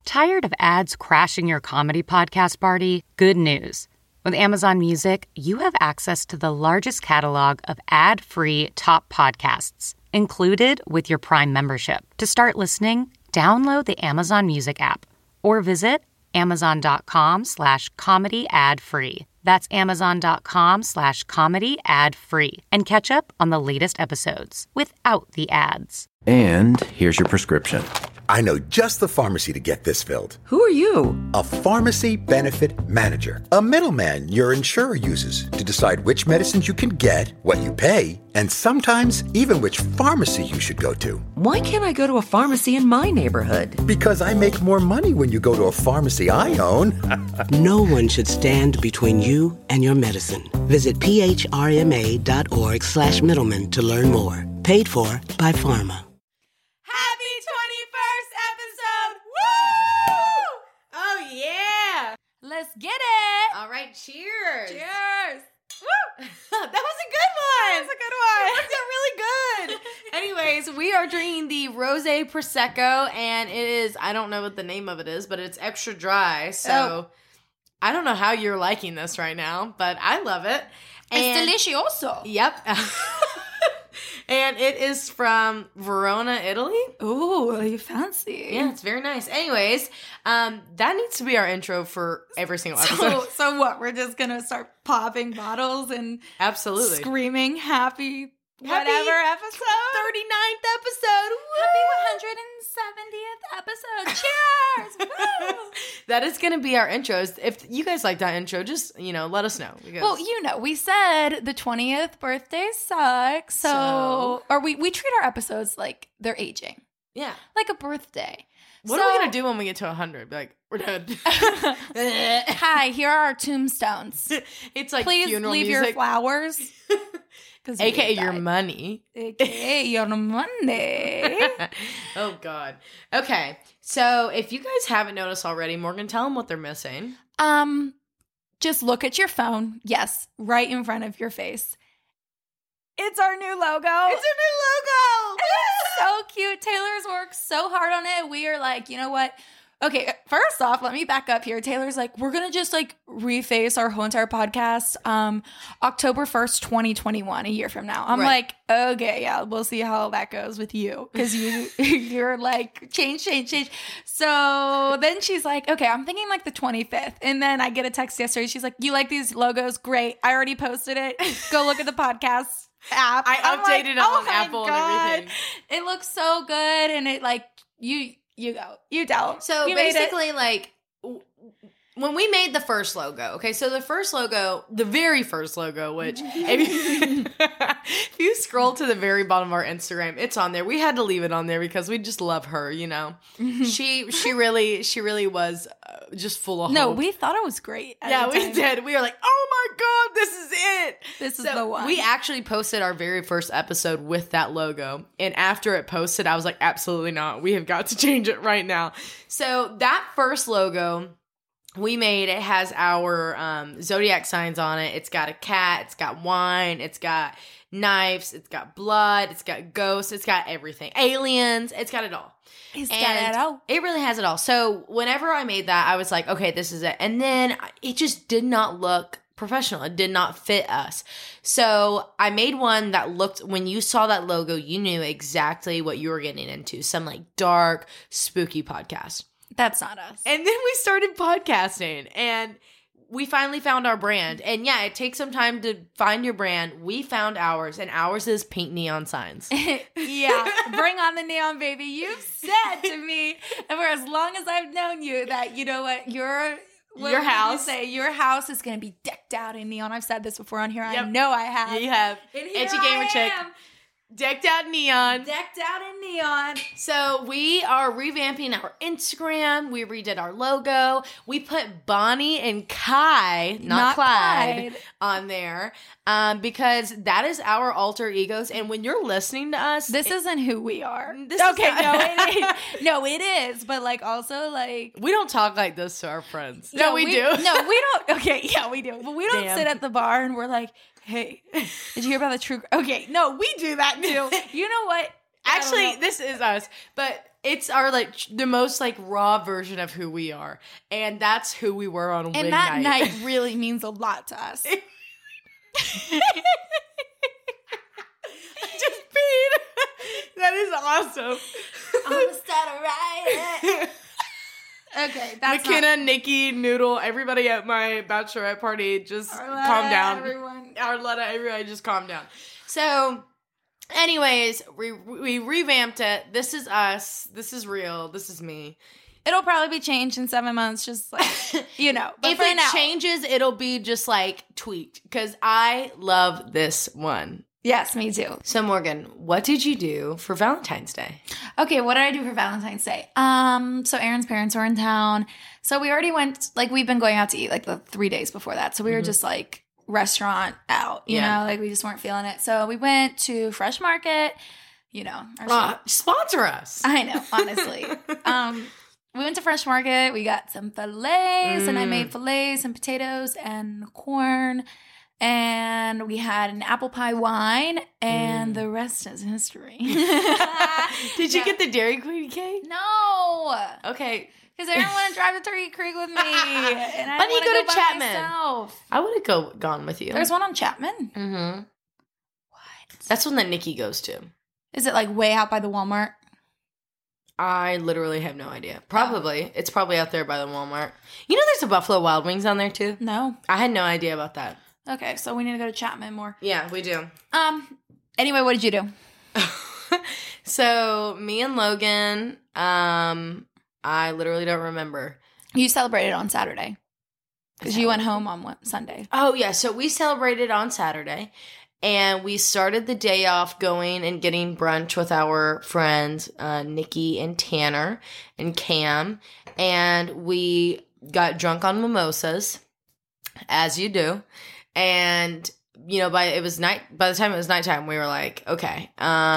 Tired of ads crashing your comedy podcast party? Good news. With Amazon Music, you have access to the largest catalog of ad-free top podcasts, included with your Prime membership. To start listening, download the Amazon Music app or visit amazon.com/comedy ad-free. That's amazon.com/comedy ad-free and catch up on the latest episodes without the ads. And here's your prescription. I know just the pharmacy to get this filled. Who are you? A pharmacy benefit manager. A middleman your insurer uses to decide which medicines you can get, what you pay, and sometimes even which pharmacy you should go to. Why can't I go to a pharmacy in my neighborhood? Because I make more money when you go to a pharmacy I own. No one should stand between you and your medicine. Visit phrma.org/middleman to learn more. Paid for by Pharma. Happy 21st episode! Woo! Oh, yeah! Let's get it! All right, cheers! Cheers! Woo! That was a good one! That was a good one! It worked out really good! Anyways, we are drinking the Rosé Prosecco, and it is, I don't know what the name of it is, but it's extra dry, so I don't know how you're liking this right now, but I love it. It's delicioso! Yep. And it is from Verona, Italy. Ooh, you fancy. Yeah, it's very nice. Anyways, that needs to be our intro for every single episode. So what? We're just going to start popping bottles and absolutely screaming happy whatever episode? 39th episode. Woo! Happy 170th episode. Cheers! Woo! That is going to be our intros. If you guys like that intro, just, let us know. Because well, we said the 20th birthday sucks. Or we treat our episodes like they're aging. Yeah. Like a birthday. What are we going to do when we get to 100? Be like, we're dead. Hi, here are our tombstones. It's like please funeral leave music. your flowers. AKA your money. AKA your money. Oh, God. Okay. So if you guys haven't noticed already, Morgan, tell them what they're missing. Just look at your phone. Yes, right in front of your face. It's our new logo. It's our new logo. It's so cute. Taylor's worked so hard on it. We are like, you know what? Okay, first off, let me back up here. Taylor's like, we're going to just reface our whole entire podcast October 1st, 2021, a year from now. I'm like, okay, yeah, we'll see how that goes with you. Because you're like, change. So then she's like, okay, I'm thinking the 25th. And then I get a text yesterday. She's like, you like these logos? Great. I already posted it. Go look at the podcast app. I updated it on Apple and everything. It looks so good. And it you go. You tell. So basically, when we made the first logo, okay, so the very first logo, which if you scroll to the very bottom of our Instagram, it's on there. We had to leave it on there because we just love her, She really was just full of hope. No, we thought it was great. Yeah, we did. We were like, oh my God, this is it. This is the one. We actually posted our very first episode with that logo. And after it posted, I was like, absolutely not. We have got to change it right now. So that first logo we made, it has our zodiac signs on it. It's got a cat. It's got wine. It's got knives. It's got blood. It's got ghosts. It's got everything. Aliens. It's got it all. It's got it all. It really has it all. So whenever I made that, I was like, okay, this is it. And then it just did not look professional. It did not fit us. So I made one that looked, when you saw that logo, you knew exactly what you were getting into. Some dark, spooky podcast. That's not us. And then we started podcasting and we finally found our brand. And yeah, it takes some time to find your brand. We found ours, and ours is pink neon signs. Yeah, bring on the neon, baby. You've said to me, and for as long as I've known you, that you know what, your house is going to be decked out in neon. I've said this before on here. Yep. I know I have. Yeah, you have. Edgy gamer chick. Decked out in neon. Decked out in neon. So we are revamping our Instagram. We redid our logo. We put Bonnie and Kai, not Clyde, on there because that is our alter egos. And when you're listening to us, this isn't who we are. No, it is. No, it is. But also we don't talk like this to our friends. No, we do. No, we don't. Okay, yeah, we do. But we don't sit at the bar and we're like, hey, did you hear about the true? Okay, no, we do that too. You know what? Actually, this is us. But it's our like the most like raw version of who we are, and that's who we were on wing And that night. night really means a lot to us. I just peed. That is awesome. I'm gonna start a riot. Okay, that's McKenna, Nikki, Noodle, everybody at my bachelorette party, just calm down. Arletta, everybody just calm down. So, anyways, we revamped it. This is us. This is real. This is me. It'll probably be changed in 7 months, just like, you know. But If for it now, changes, it'll be just like tweaked because I love this one. yes, me too. So, Morgan, what did you do for Valentine's Day? Okay, what did I do for Valentine's Day? So Aaron's parents were in town. So we already went, like, we've been going out to eat like the 3 days before that. So we were just like restaurant out, you know, like we just weren't feeling it. So we went to Fresh Market, you know. Sponsor us. I know, honestly. We went to Fresh Market. We got some fillets, and I made fillets and potatoes and corn. And we had an apple pie wine, and the rest is history. Did you get the Dairy Queen cake? No. Okay. Because I didn't want to drive to Turkey Creek with me. And I Why don't you wanna go to by Chapman? myself. I would have gone with you. There's one on Chapman. Mm-hmm. That's one that Nikki goes to. Is it like way out by the Walmart? I literally have no idea. Probably. It's probably out there by the Walmart. You know there's a Buffalo Wild Wings on there too? No. I had no idea about that. Okay, so we need to go to Chapman more. Yeah, we do. Anyway, what did you do? So, me and Logan, I literally don't remember. You celebrated on Saturday. Because you went home on Sunday. Oh, yeah. So, we celebrated on Saturday. And we started the day off going and getting brunch with our friends, Nikki and Tanner and Cam. And we got drunk on mimosas, as you do. And, you know, by the time it was nighttime, we were like, okay,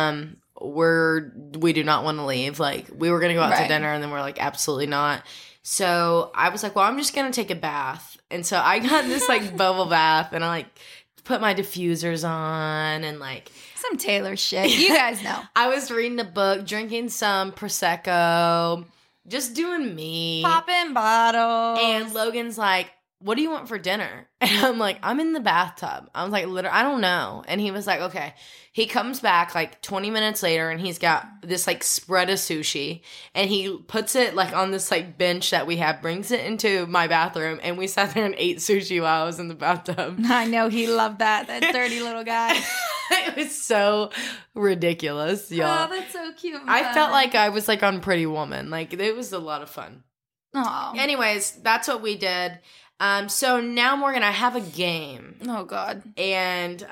we do not want to leave. Like, we were going to go out to dinner, and then we're like, absolutely not. So I was like, well, I'm just going to take a bath. And so I got this like bubble bath, and I like put my diffusers on and like Some Taylor shit. You guys know. I was reading a book, drinking some Prosecco, just doing me. Popping bottles. And Logan's like, what do you want for dinner? And I'm like, I'm in the bathtub. I was like, literally, I don't know. And he was like, okay. He comes back like 20 minutes later, and he's got this like spread of sushi, and he puts it like on this like bench that we have, brings it into my bathroom, and we sat there and ate sushi while I was in the bathtub. I know he loved that dirty little guy. It was so ridiculous, y'all. Oh, that's so cute. I felt like I was like on Pretty Woman. Like, it was a lot of fun. Oh. Anyways, that's what we did. So now, Morgan, I have a game. Oh, God. And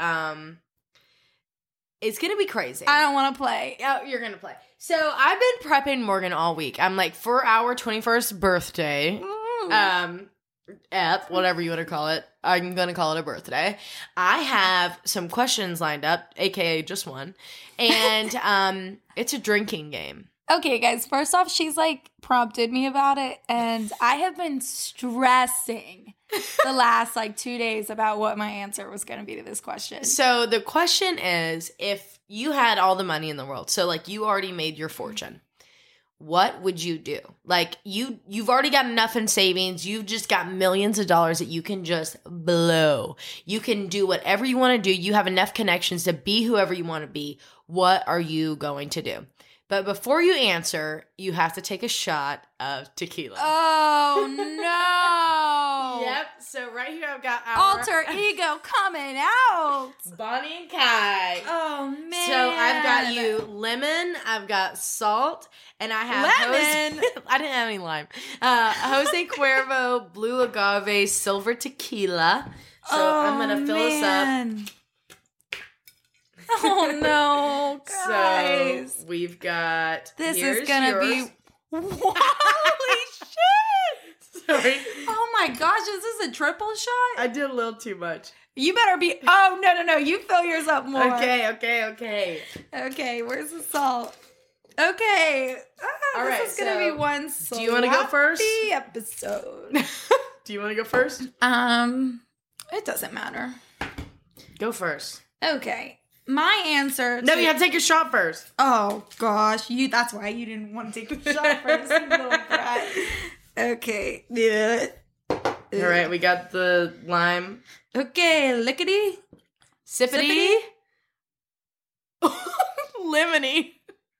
it's going to be crazy. I don't want to play. Oh, you're going to play. So I've been prepping Morgan all week. I'm like, for our 21st birthday, whatever you want to call it, I'm going to call it a birthday. I have some questions lined up, aka just one. And it's a drinking game. Okay, guys, first off, she's like prompted me about it, and I have been stressing the last like 2 days about what my answer was going to be to this question. So the question is, if you had all the money in the world, so like you already made your fortune, what would you do? Like you've already got enough in savings. You've just got millions of dollars that you can just blow. You can do whatever you want to do. You have enough connections to be whoever you want to be. What are you going to do? But before you answer, you have to take a shot of tequila. Oh, no. Yep. So right here I've got our Alter ego coming out. Bonnie and Kai. Oh, man. So I've got you lemon, I've got salt, and I have Lemon? I didn't have any lime. Jose Cuervo Blue Agave Silver Tequila. So I'm going to fill us up. Oh, no, guys. So we've got. This here's is going to yours. be. Holy shit. Sorry. Oh, my gosh. Is this a triple shot? I did a little too much. You better be. Oh, no. You fill yours up more. Okay. Okay, where's the salt? Okay. All this right, is going to so be one do you want to go first? sloppy episode. Do you want to go first? It doesn't matter. Go first. Okay. my answer. No, you have to take a shot first. Oh gosh, that's why you didn't want to take the shot first, you little brat. Okay. All right, we got the lime. Okay, lickety. Sippity. Lemony.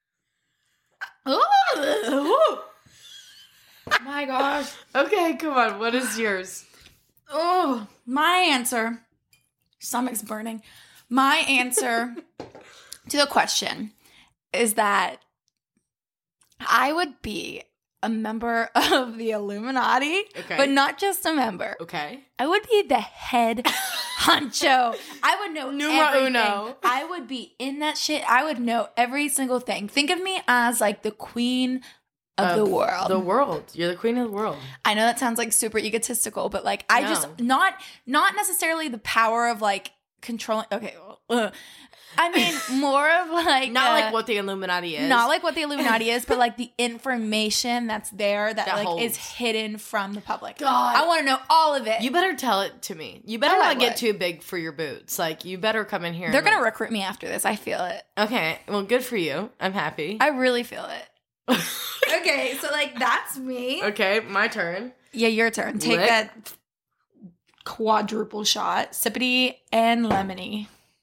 Oh my gosh. Okay, come on. What is yours? Oh, my answer. Stomach's burning. My answer to the question is that I would be a member of the Illuminati, but not just a member. Okay. I would be the head honcho. I would know Numero everything. uno. I would be in that shit. I would know every single thing. Think of me as like the queen of the world. The world. You're the queen of the world. I know that sounds like super egotistical, but like I just not necessarily the power of like controlling. Okay, I mean more of like Not like what the Illuminati is. not like what the Illuminati is, but like the information that's there that like holds. is hidden from the public. God. I want to know all of it. You better tell it to me. You better Oh, I not get would. too big for your boots. Like, you better come in here. They're and, gonna like- recruit me after this. I feel it. Okay, well, good for you. I'm happy. I really feel it. Okay, so like that's me. Okay, my turn. Yeah, your turn. Take Lick. that quadruple shot. Sippity and lemony.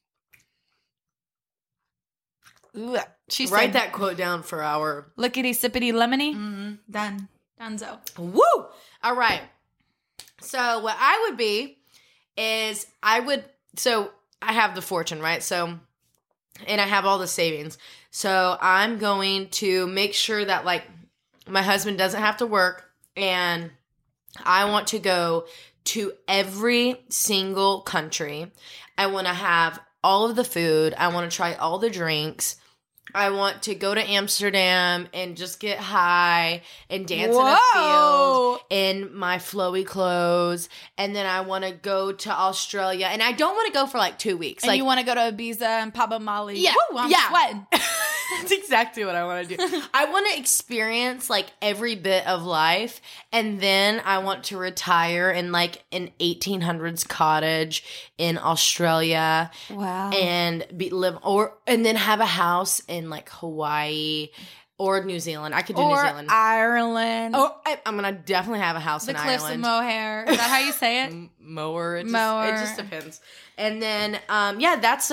Ooh, she Write said, that quote down for our... lickety sippity lemony. Done. Donezo. Woo! All right. So what I would be is so I have the fortune, right? So, and I have all the savings. So I'm going to make sure that like my husband doesn't have to work, and I want to go to every single country. I want to have all of the food. I want to try all the drinks. I want to go to Amsterdam and just get high and dance in a field in my flowy clothes. And then I want to go to Australia. And I don't want to go for like 2 weeks. And like, you want to go to Ibiza and Papa Mali. Yeah, Woo, I'm yeah. sweating. That's exactly what I want to do. I want to experience like every bit of life, and then I want to retire in like an 1800s cottage in Australia. Wow. And and then have a house in like Hawaii or New Zealand. I could do New Or Zealand. Ireland. I'm gonna definitely have a house the in Cliffs Ireland. of Moher. Is that how you say it? Mower. It Mower. just depends. And then that's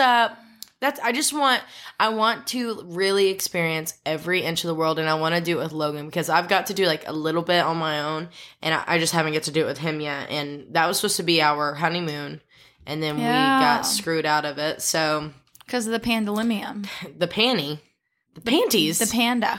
I want to really experience every inch of the world, and I want to do it with Logan because I've got to do like a little bit on my own, and I just haven't get to do it with him yet. And that was supposed to be our honeymoon, and then we got screwed out of it. So Because of the pandalimium. the panties, The panties. the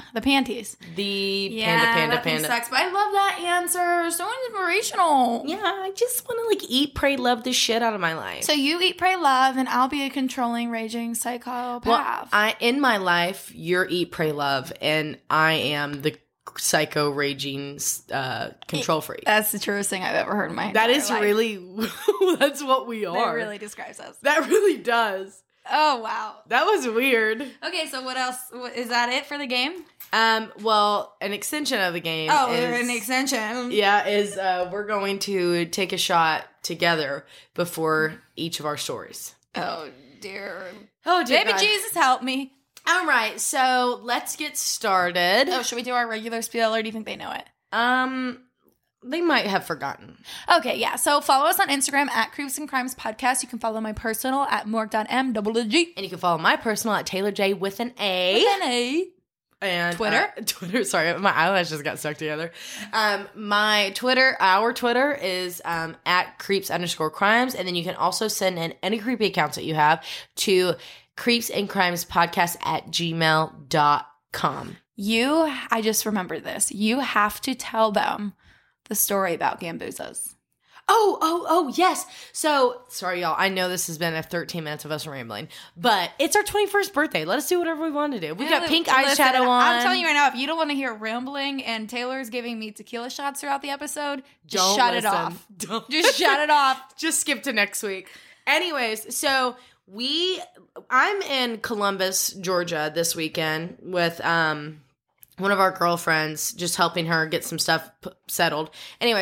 panda. Sucks, but I love that answer. So inspirational. Yeah, I just want to like eat, pray, love the shit out of my life. So you eat, pray, love, and I'll be a controlling, raging psychopath. Well, in my life, you're eat, pray, love, and I am the psycho raging control freak. That's the truest thing I've ever heard in my That entire is life. really that's what we are. That really describes us. That really does. Oh, wow. That was weird. Okay, so what else? Is that it for the game? Well, an extension of the game. Oh, is, an extension. Yeah, is we're going to take a shot together before each of our stories. Oh, dear. Oh, dear Baby God. Jesus, help me. All right, so let's get started. Oh, should we do our regular spiel, or do you think they know it? They might have forgotten. Okay, yeah. So follow us on Instagram at Creeps and Crimes Podcast. You can follow my personal at morg.m.g. And you can follow my personal at Taylor J with an A. With an A. And Twitter? Twitter, sorry, my eyelashes got stuck together. Our Twitter is at creeps_crimes. And then you can also send in any creepy accounts that you have to creepsandcrimespodcast@gmail.com. I just remembered this. You have to tell them the story about Gambuzas. Oh, yes. So, sorry, y'all. I know this has been 13 minutes of us rambling, but it's our 21st birthday. Let us do whatever we want to do. We got pink eyeshadow on. I'm telling you right now, if you don't want to hear rambling and Taylor's giving me tequila shots throughout the episode, just shut it off. Just shut it off. Just skip to next week. Anyways, so I'm in Columbus, Georgia this weekend with one of our girlfriends, just helping her get some stuff settled. Anyways,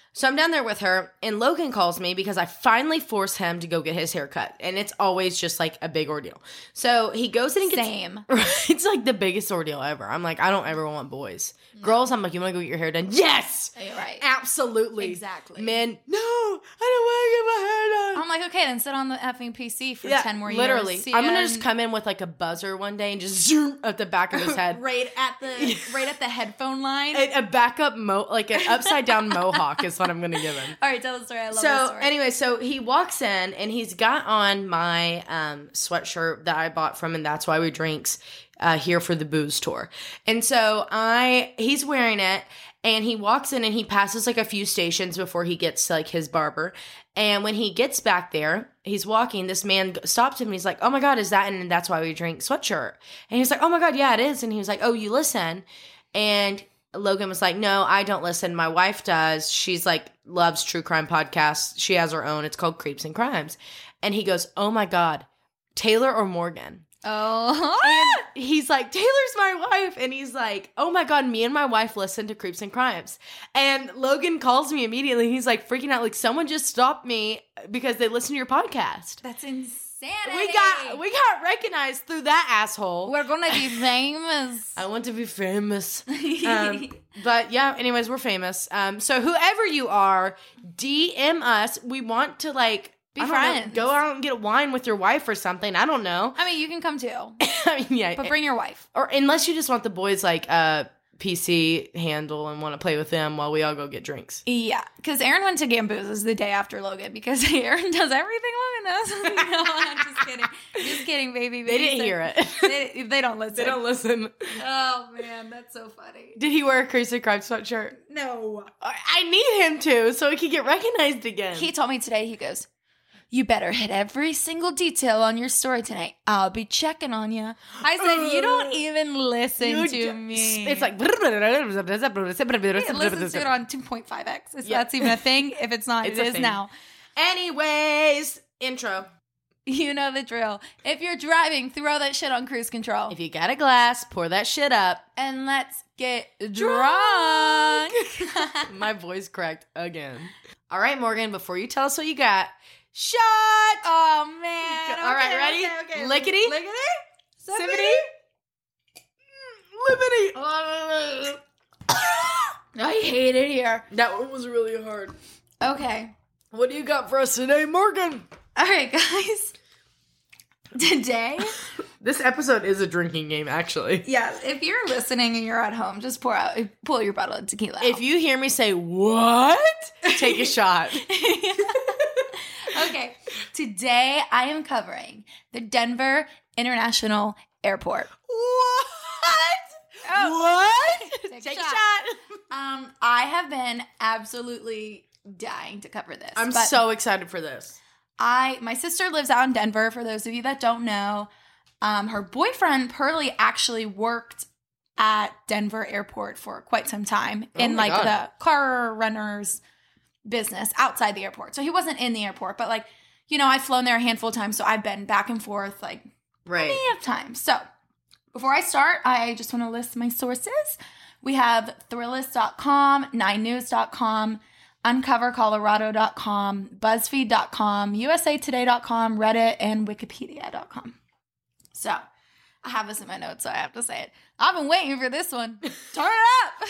So I'm down there with her, and Logan calls me because I finally force him to go get his hair cut. And it's always just like a big ordeal. So he goes in and gets... Same. It's like the biggest ordeal ever. I'm like, I don't ever want boys. No. Girls, I'm like, you want to go get your hair done? Yes! You're right. Absolutely. Exactly. Men, no, I don't want to get my hair done. I'm like, okay, then sit on the effing PC for 10 more years. Literally. I'm going to just come in with like a buzzer one day and just zoom up the back of his head. right at the headphone line. A backup like an upside down mohawk is what I'm going to give him. All right, tell the story. I love this story. So anyway, so he walks in and he's got on my sweatshirt that I bought from And That's Why We Drinks here for the booze tour. And so he's wearing it, and he walks in and he passes like a few stations before he gets to like his barber. And when he gets back there, he's walking, this man stops him and he's like, oh my God, is that And That's Why We Drink sweatshirt? And he's like, oh my God, yeah, it is. And he was like, oh, you listen? And Logan was like, no, I don't listen. My wife does. She's like, loves true crime podcasts. She has her own. It's called Creeps and Crimes. And he goes, oh my God, Taylor or Morgan? Oh. And he's like, Taylor's my wife. And he's like, oh my God, me and my wife listen to Creeps and Crimes. And Logan calls me immediately. He's like freaking out. Like, someone just stopped me because they listen to your podcast. That's insanity. We got recognized through that asshole. We're going to be famous. I want to be famous. But yeah, anyways, we're famous. So whoever you are, DM us. We want to like... Be friends. Go out and get wine with your wife or something. I don't know. I mean, you can come too. I mean, yeah. But bring your wife. Or unless you just want the boys like PC handle and want to play with them while we all go get drinks. Yeah, because Aaron went to Gambooz's the day after Logan because Aaron does everything Logan does. No, I'm just kidding. Just kidding, baby. They didn't hear it. They don't listen. They don't listen. Oh, man, that's so funny. Did he wear a Creeps and Crimes sweatshirt? No. I need him to so he can get recognized again. He told me today, he goes, you better hit every single detail on your story tonight. I'll be checking on you. I said, you don't even listen to me. It's like... He listens to it on 2.5x. That's even a thing. If it's not, it is now. Anyways, intro. You know the drill. If you're driving, throw that shit on cruise control. If you got a glass, pour that shit up. And let's get drunk. My voice cracked again. All right, Morgan, before you tell us what you got... Shot! Oh, man. All right, ready? Okay. Lickety? Sippity? Lippity? I hate it here. That one was really hard. Okay. What do you got for us today, Morgan? All right, guys. Today... This episode is a drinking game, actually. Yeah, if you're listening and you're at home, just pull your bottle of tequila out. If you hear me say, what? Take a shot. Okay, today I am covering the Denver International Airport. What? What? Take a shot. I have been absolutely dying to cover this. I'm so excited for this. My sister lives out in Denver, for those of you that don't know. Her boyfriend, Pearly, actually worked at Denver Airport for quite some time in the car runners business outside the airport. So he wasn't in the airport, but I've flown there a handful of times, so I've been back and forth plenty of times. So before I start, I just want to list my sources. We have Thrillist.com, 9news.com, UncoverColorado.com, BuzzFeed.com, USAToday.com, Reddit, and Wikipedia.com. So I have this in my notes, so I have to say it. I've been waiting for this one. Turn it up.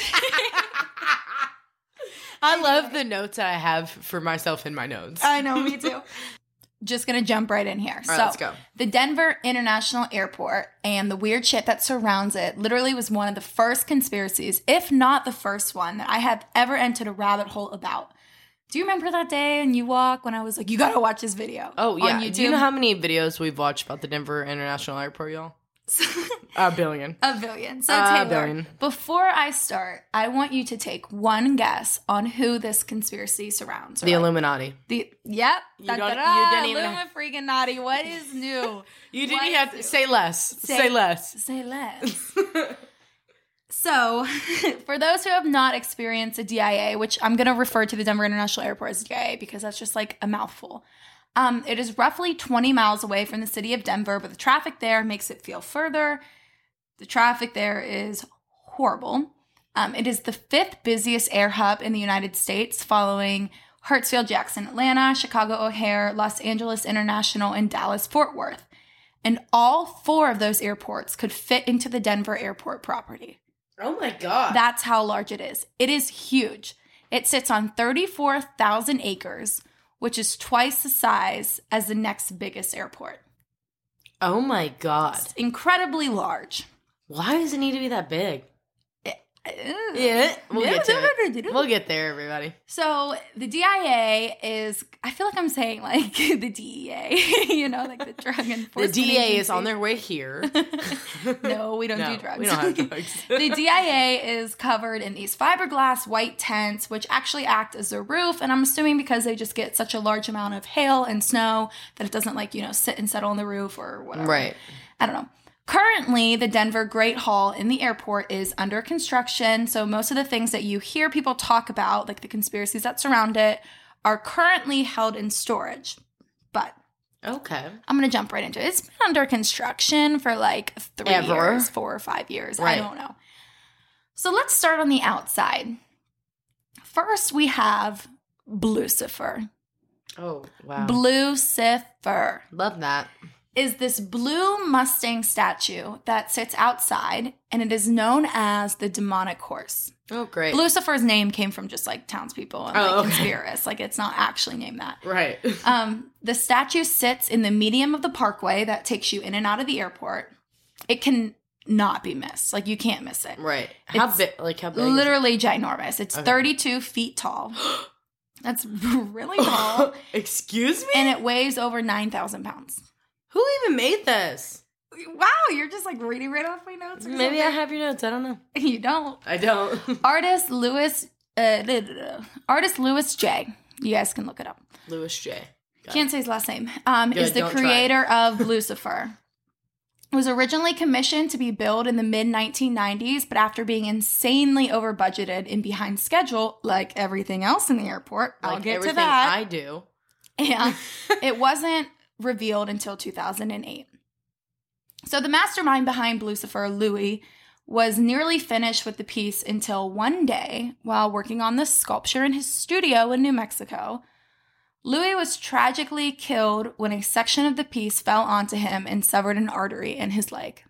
I love the notes I have for myself in my notes. I know, me too. Just going to jump right in here. All right, let's go. The Denver International Airport and the weird shit that surrounds it literally was one of the first conspiracies, if not the first one, that I have ever entered a rabbit hole about. Do you remember that day in Uwalk when I was like, you got to watch this video? Oh, yeah. On YouTube? Do you know how many videos we've watched about the Denver International Airport, y'all? A billion. A billion. So, Taylor, before I start, I want you to take one guess on who this conspiracy surrounds. The Illuminati. Yep. You didn't even... Illuminati. What is new? You didn't even have to say less. Say less. Say less. So, for those who have not experienced a DIA, which I'm going to refer to the Denver International Airport as DIA because that's just like a mouthful. It is roughly 20 miles away from the city of Denver, but the traffic there makes it feel further. The traffic there is horrible. It is the 5th busiest air hub in the United States, following Hartsfield Jackson, Atlanta, Chicago O'Hare, Los Angeles International, and Dallas Fort Worth. And all 4 of those airports could fit into the Denver airport property. Oh my God. That's how large it is. It is huge. It sits on 34,000 acres, which is twice the size as the next biggest airport. Oh my God. It's incredibly large. Why does it need to be that big? Yeah, we'll get to it. We'll get there, everybody. So the DIA is, I feel like I'm saying like the DEA, you know, like the Drug Enforcement The DEA Agency. is on their way here. No, we don't do drugs. We don't have drugs. The DIA is covered in these fiberglass white tents, which actually act as a roof. And I'm assuming because they just get such a large amount of hail and snow that it doesn't like, you know, sit and settle on the roof or whatever. Right. I don't know. Currently, the Denver Great Hall in the airport is under construction. So most of the things that you hear people talk about, like the conspiracies that surround it, are currently held in storage. But Okay. I'm going to jump right into it. It's been under construction for like 3 years, 4 or 5 years. Right. I don't know. So let's start on the outside. First, we have Blucifer. Oh, wow. Blucifer Love that. is this blue Mustang statue that sits outside, and it is known as the demonic horse. Oh, great. Lucifer's name came from just like townspeople and like conspiracists. Like it's not actually named that. Right. The statue sits in the medium of the parkway that takes you in and out of the airport. It can not be missed. Like you can't miss it. Right. How big? Like how big? Is Literally ginormous. It's 32 feet tall. That's really tall. Excuse me? And it weighs over 9,000 pounds. Who even made this? Wow, you're just like reading right off my notes. Or Maybe I something? have your notes. I don't know. You don't. I don't. Artist Louis J. You guys can look it up. Louis J. Can't say his last name. Good, Is the don't try. creator of Lucifer. It was originally commissioned to be built in the mid-1990s, but after being insanely over budgeted and behind schedule, like everything else in the airport, I'll Like get to everything that. I do. And it wasn't revealed until 2008. So the mastermind behind Lucifer, Louis, was nearly finished with the piece until one day, while working on this sculpture in his studio in New Mexico, Louis was tragically killed when a section of the piece fell onto him and severed an artery in his leg.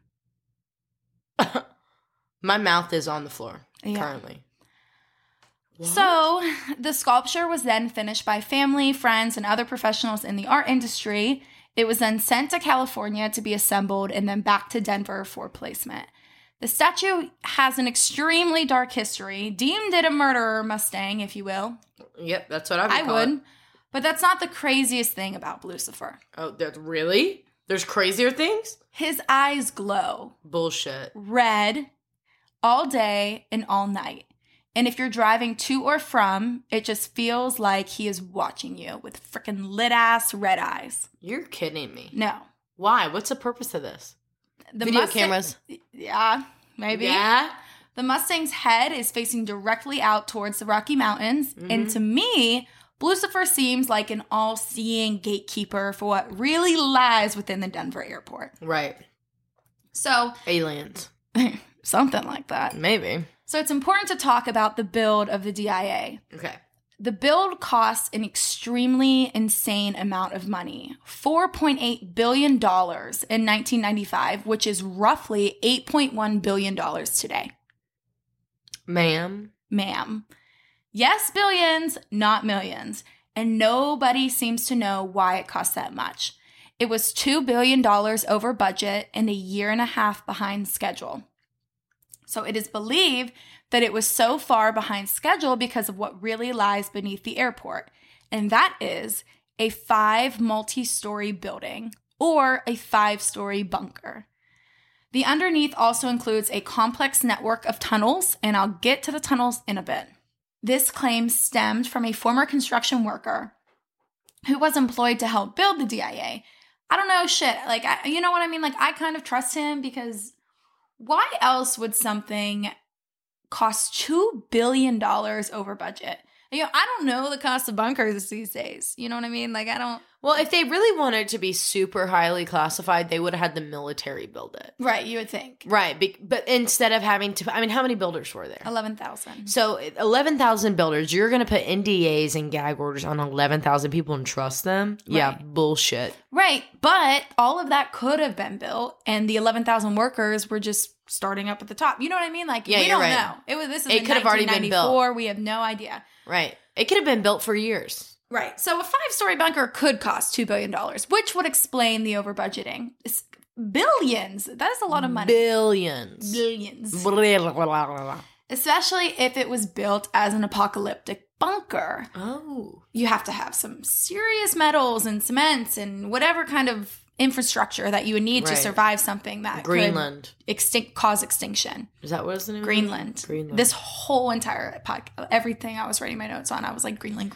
My mouth is on the floor Yeah. currently. What? So the sculpture was then finished by family, friends, and other professionals in the art industry. It was then sent to California to be assembled and then back to Denver for placement. The statue has an extremely dark history, deemed it a murderer Mustang, if you will. Yep, that's what I would I call would. it. But that's not the craziest thing about Lucifer. Oh, that's really? There's crazier things? His eyes glow Bullshit. red all day and all night. And if you're driving to or from, it just feels like he is watching you with freaking lit-ass red eyes. You're kidding me. No. Why? What's the purpose of this? The Video Mustang- cameras. Yeah, maybe. Yeah? The Mustang's head is facing directly out towards the Rocky Mountains. Mm-hmm. And to me, Lucifer seems like an all-seeing gatekeeper for what really lies within the Denver airport. Right. So, Aliens. something like that. Maybe. So it's important to talk about the build of the DIA. Okay. The build costs an extremely insane amount of money, $4.8 billion in 1995, which is roughly $8.1 billion today. Ma'am. Yes, billions, not millions. And nobody seems to know why it cost that much. It was $2 billion over budget and a year and a half behind schedule. So it is believed that it was so far behind schedule because of what really lies beneath the airport, and that is a 5 multi-story building or a 5-story bunker. The underneath also includes a complex network of tunnels, and I'll get to the tunnels in a bit. This claim stemmed from a former construction worker who was employed to help build the DIA. I don't know shit. Like, you know what I mean? Like, I kind of trust him because why else would something cost $2 billion over budget? You know, I don't know the cost of bunkers these days. You know what I mean? Like, I don't. Well, if they really wanted to be super highly classified, they would have had the military build it. Right, you would think. Right, but instead of having to, I mean, how many builders were there? 11,000. So 11,000 builders, you're going to put NDAs and gag orders on 11,000 people and trust them? Right. Yeah, bullshit. Right, but all of that could have been built, and the 11,000 workers were just starting up at the top. You know what I mean? Like, Yeah, we you're don't right. know. This is It in could have already been built. 1994. We have no idea. Right. It could have been built for years. Right. So a 5-story bunker could cost $2 billion, which would explain the over budgeting. It's billions. That is a lot of money. Billions. Billions. Blah, blah, blah, blah, blah. Especially if it was built as an apocalyptic bunker. Oh. You have to have some serious metals and cements and whatever kind of infrastructure that you would need to Right. survive something that Greenland. could cause extinction. Is that what it's the name? Greenland. Greenland. This whole entire podcast, everything I was writing my notes on, I was like, Greenland.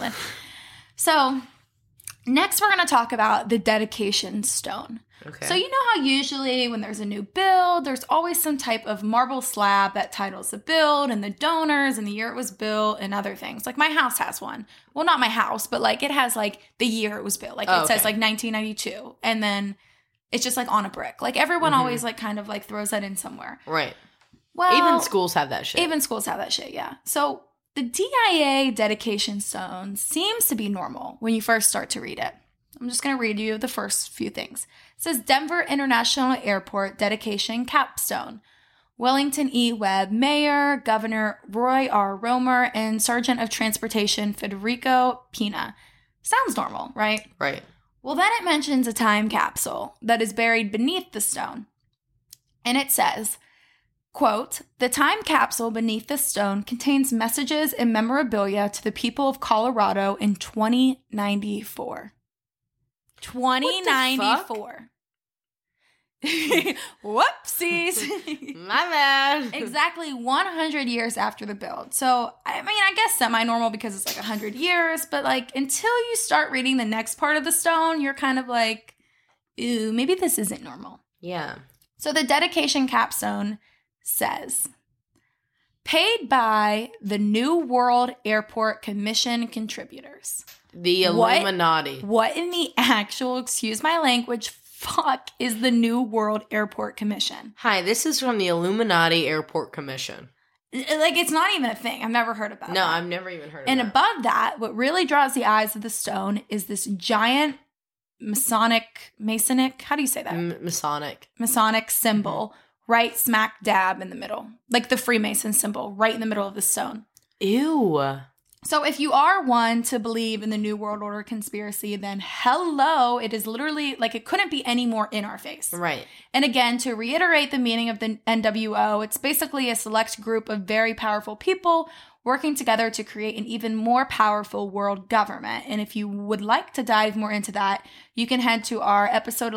So next we're going to talk about the dedication stone. Okay. So you know how usually when there's a new build, there's always some type of marble slab that titles the build and the donors and the year it was built and other things. Like my house has one. Well, not my house, but like it has like the year it was built. Like it says like 1992. And then it's just like on a brick. Like everyone always like kind of like throws that in somewhere. Right. Well, Even schools have that shit. Even schools have that shit, yeah. So the DIA dedication stone seems to be normal when you first start to read it. I'm just going to read you the first few things. It says Denver International Airport dedication capstone. Wellington E. Webb, Mayor, Governor Roy R. Romer, and Sergeant of Transportation Federico Pina. Sounds normal, right? Right. Well, then it mentions a time capsule that is buried beneath the stone. And it says, quote, the time capsule beneath the stone contains messages and memorabilia to the people of Colorado in 2094. 2094. Whoopsies. My bad. Exactly 100 years after the build. So, I mean, I guess semi-normal because it's like 100 years, but like until you start reading the next part of the stone, you're kind of like, ooh, maybe this isn't normal. Yeah. So the dedication capstone says, paid by the New World Airport Commission contributors. The Illuminati. What in the actual, excuse my language, fuck is the New World Airport Commission? Hi, this is from the Illuminati Airport Commission. Like, it's not even a thing. I've never heard about it. No, I've never even heard of And that. above that, what really draws the eyes of the stone is this giant Masonic, how do you say that? Masonic symbol right smack dab in the middle. Like the Freemason symbol right in the middle of the stone. Ew. So if you are one to believe in the New World Order conspiracy, then hello, it is literally like it couldn't be any more in our face. Right. And again, to reiterate the meaning of the NWO, it's basically a select group of very powerful people working together to create an even more powerful world government. And if you would like to dive more into that, you can head to our episode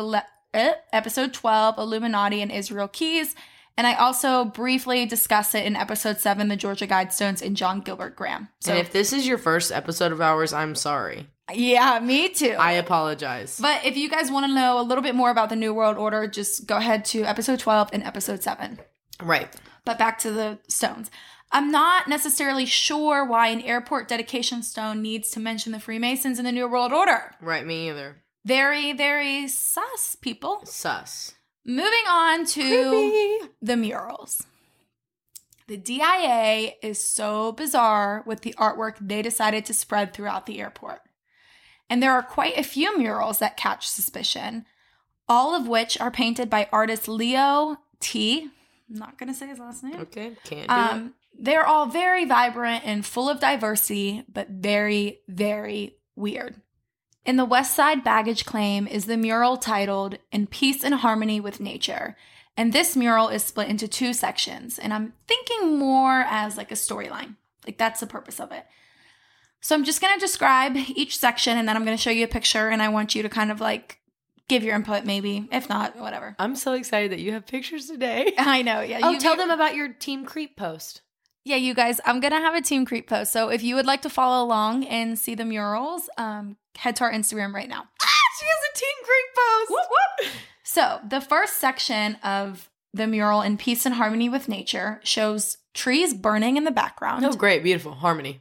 12, Illuminati and Israel Keys. And I also briefly discuss it in episode 7, The Georgia Guidestones and John Gilbert Graham. So And if this is your first episode of ours, I'm sorry. yeah, me too. I apologize. But if you guys want to know a little bit more about the New World Order, just go ahead to episode 12 and episode 7. Right. But back to the stones. I'm not necessarily sure why an airport dedication stone needs to mention the Freemasons in the New World Order. Right, me either. Very, very sus, people. Sus. Moving on to the murals. The DIA is so bizarre with the artwork they decided to spread throughout the airport. And there are quite a few murals that catch suspicion, all of which are painted by artist Leo T. I'm not going to say his last name. Okay, can't do it. They're all very vibrant and full of diversity, but very, very weird. In the West Side Baggage Claim is the mural titled In Peace and Harmony with Nature. And this mural is split into 2 sections. And I'm thinking more as like a storyline. Like that's the purpose of it. So I'm just going to describe each section and then I'm going to show you a picture and I want you to kind of like give your input maybe. If not, whatever. I'm so excited that you have pictures today. I know, yeah. Oh, tell them about your Team Creep post. Yeah, you guys, I'm going to have a Team Creep post. So if you would like to follow along and see the murals, head to our Instagram right now. She has a Team Creep post. Whoop, whoop. So the first section of the mural In Peace and Harmony with Nature shows trees burning in the background. Oh, great. Beautiful. Harmony.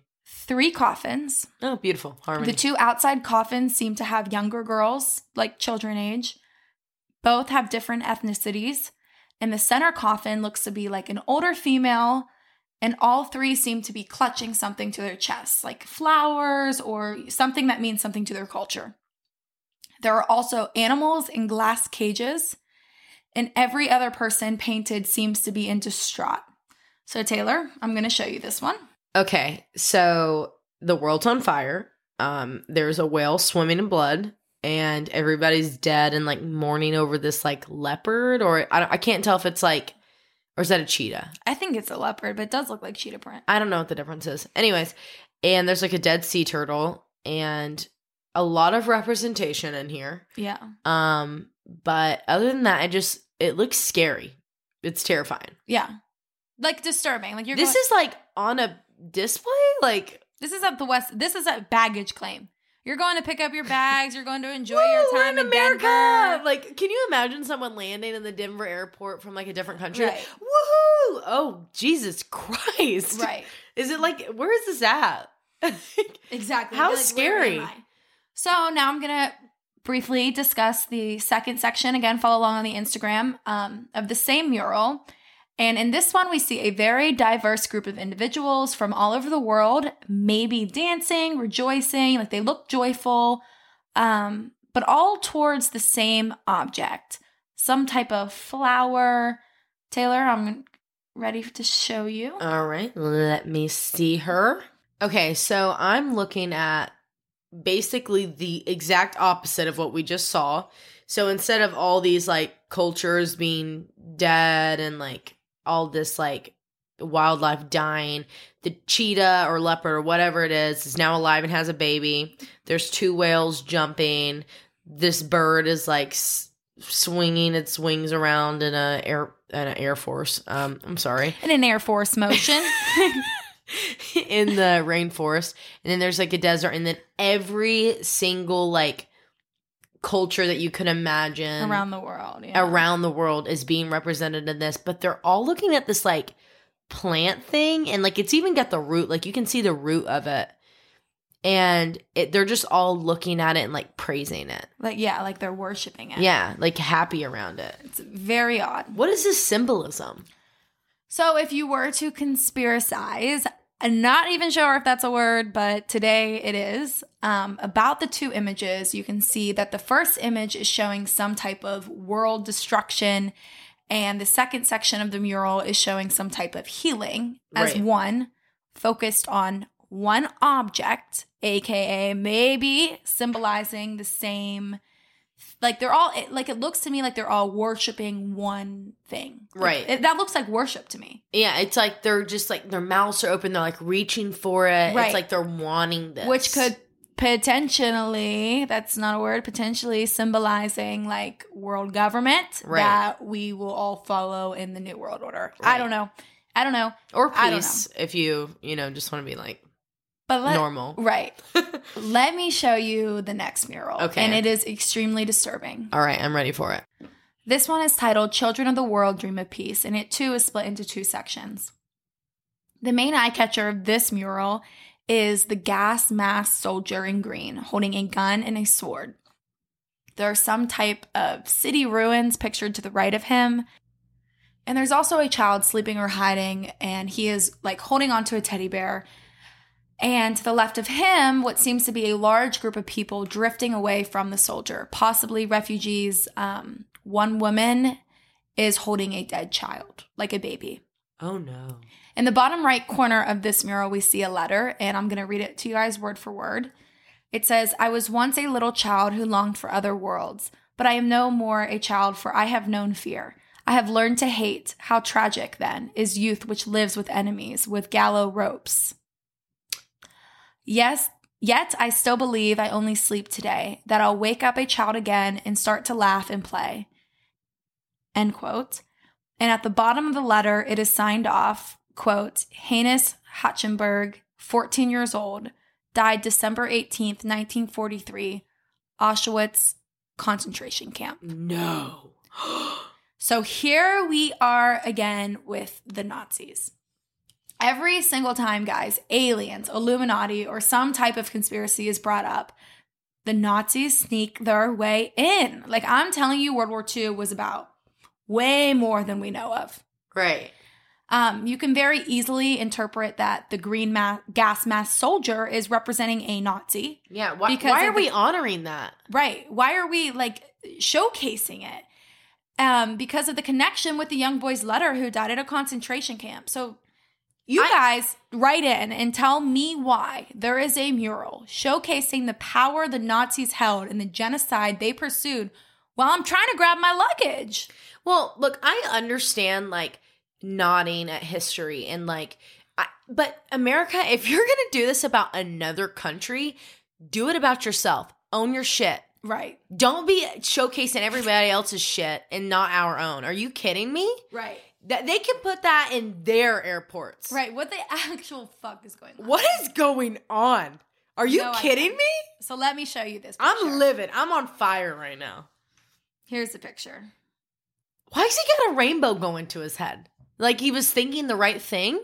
3 coffins. Oh, beautiful. Harmony. The 2 outside coffins seem to have younger girls, like children age. Both have different ethnicities. And the center coffin looks to be like an older female. And all 3 seem to be clutching something to their chests, like flowers or something that means something to their culture. There are also animals in glass cages. And every other person painted seems to be in distraught. So Taylor, I'm going to show you this one. Okay, so the world's on fire. There's a whale swimming in blood, and everybody's dead and like mourning over this like leopard, or I can't tell if it's like, or is that a cheetah? I think it's a leopard, but it does look like cheetah print. I don't know what the difference is. Anyways, and there's like a dead sea turtle and a lot of representation in here. Yeah. But other than that, it looks scary. It's terrifying. Yeah. Like disturbing. Like this is like on a display? Like this is at the West. This is a baggage claim. You're going to pick up your bags. You're going to enjoy your time in America. Denver. Like, can you imagine someone landing in the Denver airport from like a different country? Right. Woohoo! Oh, Jesus Christ! Right? Is it like where is this at? Exactly. How Like, scary! where am I? So now I'm gonna briefly discuss the second section. Again, follow along on the Instagram of the same mural. And in this one, we see a very diverse group of individuals from all over the world, maybe dancing, rejoicing, like they look joyful, but all towards the same object, some type of flower. Taylor, I'm ready to show you. All right, let me see her. Okay, so I'm looking at basically the exact opposite of what we just saw. So instead of all these like cultures being dead and like all this like wildlife dying, the cheetah or leopard or whatever it is now alive and has a baby. There's 2 whales jumping. This bird is like swinging its wings around in an air force. I'm sorry, In an Air Force motion. in the rainforest. And then there's like a desert, and then every single like culture that you could imagine around the world. Is being represented in this, but they're all looking at this like plant thing, and like it's even got the root, like you can see the root of it, and they're just all looking at it and like praising it, like they're worshiping it. Yeah, like happy around it. It's very odd. What is this symbolism? So if you were to conspiracize, I'm not even sure if that's a word, but today it is. About the 2 images, you can see that the first image is showing some type of world destruction, and the second section of the mural is showing some type of healing as Right. one focused on one object, aka maybe symbolizing the same. Like they're all like it looks to me like they're all worshiping one thing. Like, Right. that looks like worship to me. Yeah, it's like they're just like their mouths are open, they're like reaching for it. Right. It's like they're wanting this. Which could potentially, that's not a word, potentially symbolizing like world government Right. that we will all follow in the New World Order. Right. I don't know. or I don't peace if you just want to be like But normal. Right. Let me show you the next mural. Okay. And it is extremely disturbing. All right, I'm ready for it. This one is titled Children of the World Dream of Peace, and it too is split into 2 sections. The main eye catcher of this mural is the gas masked soldier in green holding a gun and a sword. There are some type of city ruins pictured to the right of him. And there's also a child sleeping or hiding, and he is like holding onto a teddy bear. And to the left of him, what seems to be a large group of people drifting away from the soldier, possibly refugees. One woman is holding a dead child, like a baby. Oh no. In the bottom right corner of this mural, we see a letter, and I'm going to read it to you guys word for word. It says, I was once a little child who longed for other worlds, but I am no more a child, for I have known fear. I have learned to hate. How tragic, then, is youth which lives with enemies, with gallows ropes. Yes, yet I still believe I only sleep today, that I'll wake up a child again and start to laugh and play. End quote. And at the bottom of the letter, it is signed off, quote, Hannes Hachenberg, 14 years old, died December 18th, 1943, Auschwitz concentration camp. No. So here we are again with the Nazis. Every single time, guys, aliens, Illuminati, or some type of conspiracy is brought up, the Nazis sneak their way in. Like, I'm telling you, World War II was about way more than we know of. Right. You can very easily interpret that the green gas mask soldier is representing a Nazi. Yeah. Why are we honoring that? Right. Why are we like showcasing it? Because of the connection with the young boy's letter who died at a concentration camp. So you guys write in and tell me why there is a mural showcasing the power the Nazis held and the genocide they pursued while I'm trying to grab my luggage. Well, look, I understand like nodding at history and like, but America, if you're going to do this about another country, do it about yourself. Own your shit. Right. Don't be showcasing everybody else's shit and not our own. Are you kidding me? Right. That they can put that in their airports. Right. What the actual fuck is going on? What is going on? Are you kidding me? So let me show you this picture. I'm livid. I'm on fire right now. Here's the picture. Why has he got a rainbow going to his head? Like he was thinking the right thing?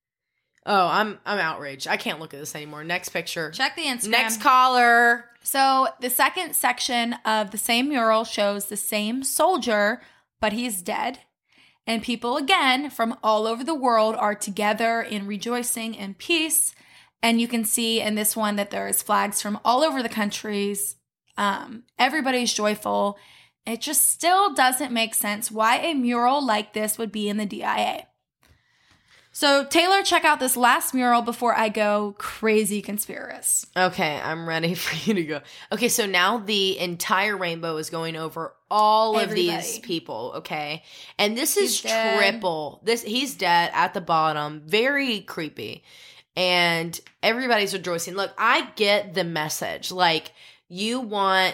Oh, I'm outraged. I can't look at this anymore. Next picture. Check the Instagram. Next caller. So the second section of the same mural shows the same soldier, but he's dead. And people, again, from all over the world are together in rejoicing and peace. And you can see in this one that there's flags from all over the countries. Everybody's joyful. It just still doesn't make sense why a mural like this would be in the DIA. So, Taylor, check out this last mural before I go crazy conspiracist. Okay, I'm ready for you to go. Okay, so now the entire rainbow is going over all of these people, okay? And this is triple. He's dead at the bottom. Very creepy. And everybody's rejoicing. Look, I get the message. Like, we want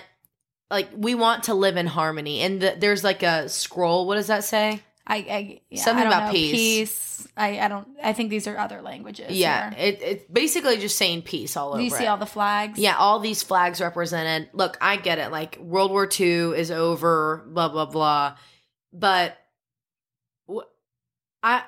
to live in harmony. And there's like a scroll. What does that say? Something about peace. I think these are other languages. Yeah, it's basically just saying peace all over. Do you see all the flags? Yeah, all these flags represented. Look, I get it. Like World War II is over, blah blah blah. But I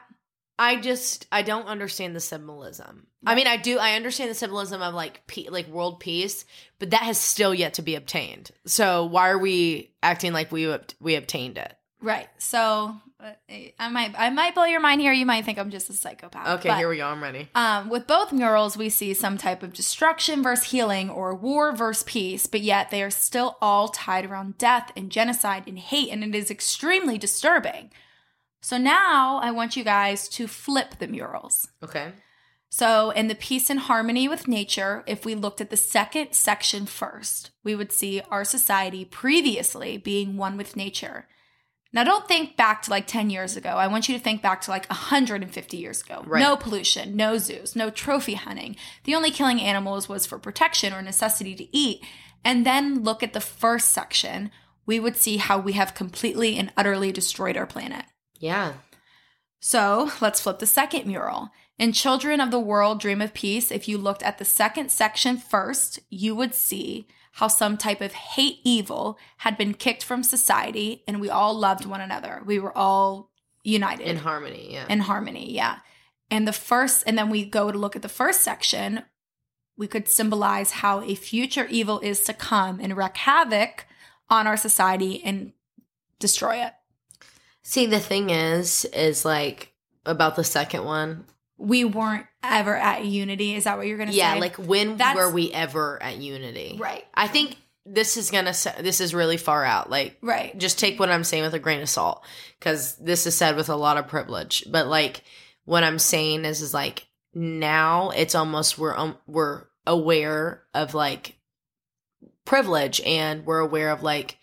don't understand the symbolism. Right. I mean, I do. I understand the symbolism of like world peace, but that has still yet to be obtained. So why are we acting like we obtained it? Right. So I might blow your mind here. You might think I'm just a psychopath. Okay, here we go. I'm ready. With both murals, we see some type of destruction versus healing or war versus peace, but yet they are still all tied around death and genocide and hate, and it is extremely disturbing. So now I want you guys to flip the murals. Okay. So in the peace and harmony with nature, if we looked at the second section first, we would see our society previously being one with nature. Now, don't think back to like 10 years ago. I want you to think back to like 150 years ago. Right. No pollution, no zoos, no trophy hunting. The only killing animals was for protection or necessity to eat. And then look at the first section. We would see how we have completely and utterly destroyed our planet. Yeah. So let's flip the second mural. In Children of the World Dream of Peace, if you looked at the second section first, you would see how some type of hate evil had been kicked from society and we all loved one another. We were all united. In harmony, yeah. In harmony, yeah. And then we go to look at the first section, we could symbolize how a future evil is to come and wreak havoc on our society and destroy it. See, the thing is like about the second one, we weren't ever at unity. Is that what you're going to say? Yeah, like when were we ever at unity? Right. I think this is really far out. Like, right. Just take what I'm saying with a grain of salt because this is said with a lot of privilege. But like what I'm saying is like now it's almost we're aware of like privilege and we're aware of like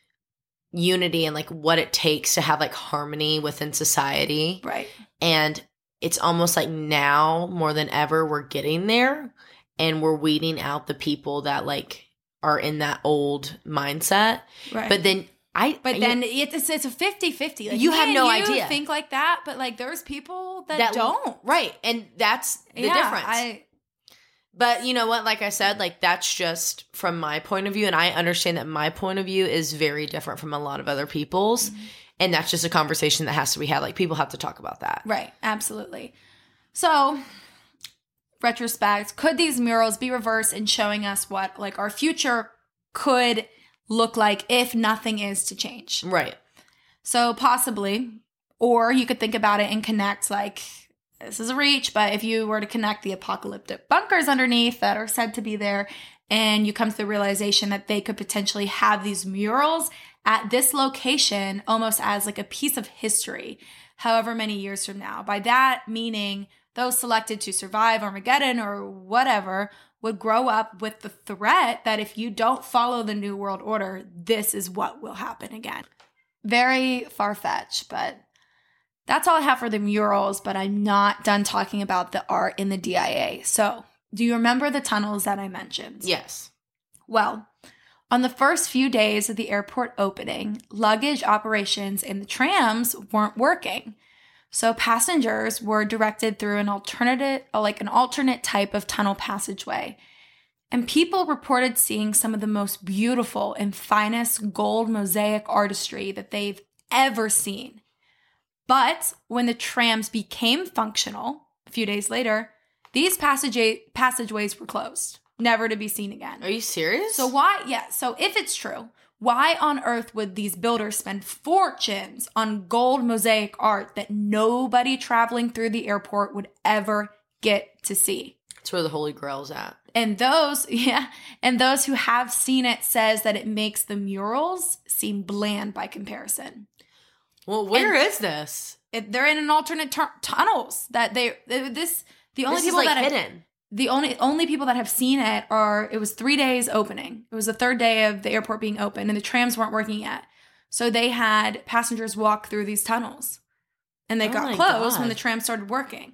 unity and like what it takes to have like harmony within society. Right. And it's almost like now more than ever we're getting there and we're weeding out the people that like are in that old mindset. Right. But then it's a 50-50. Like, you have no idea. Think like that, but like there's people that don't. Right. And that's the difference. But you know what? Like I said, like that's just from my point of view. And I understand that my point of view is very different from a lot of other people's. Mm-hmm. And that's just a conversation that has to be had. Like people have to talk about that. Right. Absolutely. So, retrospect, could these murals be reversed in showing us what like our future could look like if nothing is to change? Right. So possibly, or you could think about it and connect, like, this is a reach, but if you were to connect the apocalyptic bunkers underneath that are said to be there, and you come to the realization that they could potentially have these murals at this location almost as like a piece of history, however many years from now. By that meaning those selected to survive Armageddon or whatever would grow up with the threat that if you don't follow the New World Order, this is what will happen again. Very far-fetched, but that's all I have for the murals, but I'm not done talking about the art in the DIA. So, do you remember the tunnels that I mentioned? Yes. Well, on the first few days of the airport opening, luggage operations in the trams weren't working. So passengers were directed through an alternate type of tunnel passageway. And people reported seeing some of the most beautiful and finest gold mosaic artistry that they've ever seen. But when the trams became functional a few days later, these passageways were closed, never to be seen again. Are you serious? So why? Yeah. So if it's true, why on earth would these builders spend fortunes on gold mosaic art that nobody traveling through the airport would ever get to see? That's where the Holy Grail's at. And those who have seen it says that it makes the murals seem bland by comparison. Well, where is this? They're in an alternate tunnels that the only This people is like that hidden. The only people that have seen it it was 3 days opening. It was the third day of the airport being open and the trams weren't working yet. So they had passengers walk through these tunnels and they got closed when the tram started working.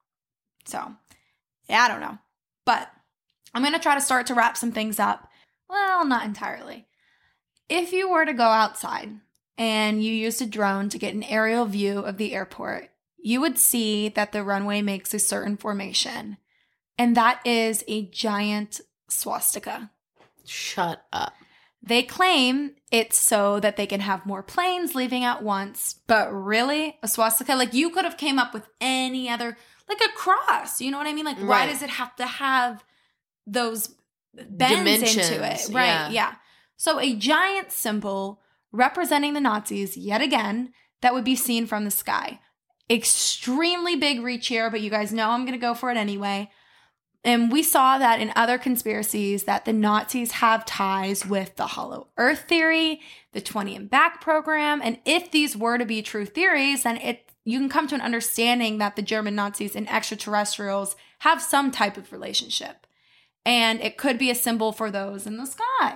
So, yeah, I don't know. But I'm going to try to start to wrap some things up. Well, not entirely. If you were to go outside and you used a drone to get an aerial view of the airport, you would see that the runway makes a certain formation. And that is a giant swastika. Shut up. They claim it's so that they can have more planes leaving at once. But really, a swastika, like you could have came up with any other, like a cross. You know what I mean? Like, why does it have to have those bends dimensions into it? Right, yeah. So a giant symbol representing the Nazis yet again that would be seen from the sky. Extremely big reach here, but you guys know I'm going to go for it anyway. And we saw that in other conspiracies that the Nazis have ties with the Hollow Earth theory, the 20 and Back program. And if these were to be true theories, then you can come to an understanding that the German Nazis and extraterrestrials have some type of relationship. And it could be a symbol for those in the sky.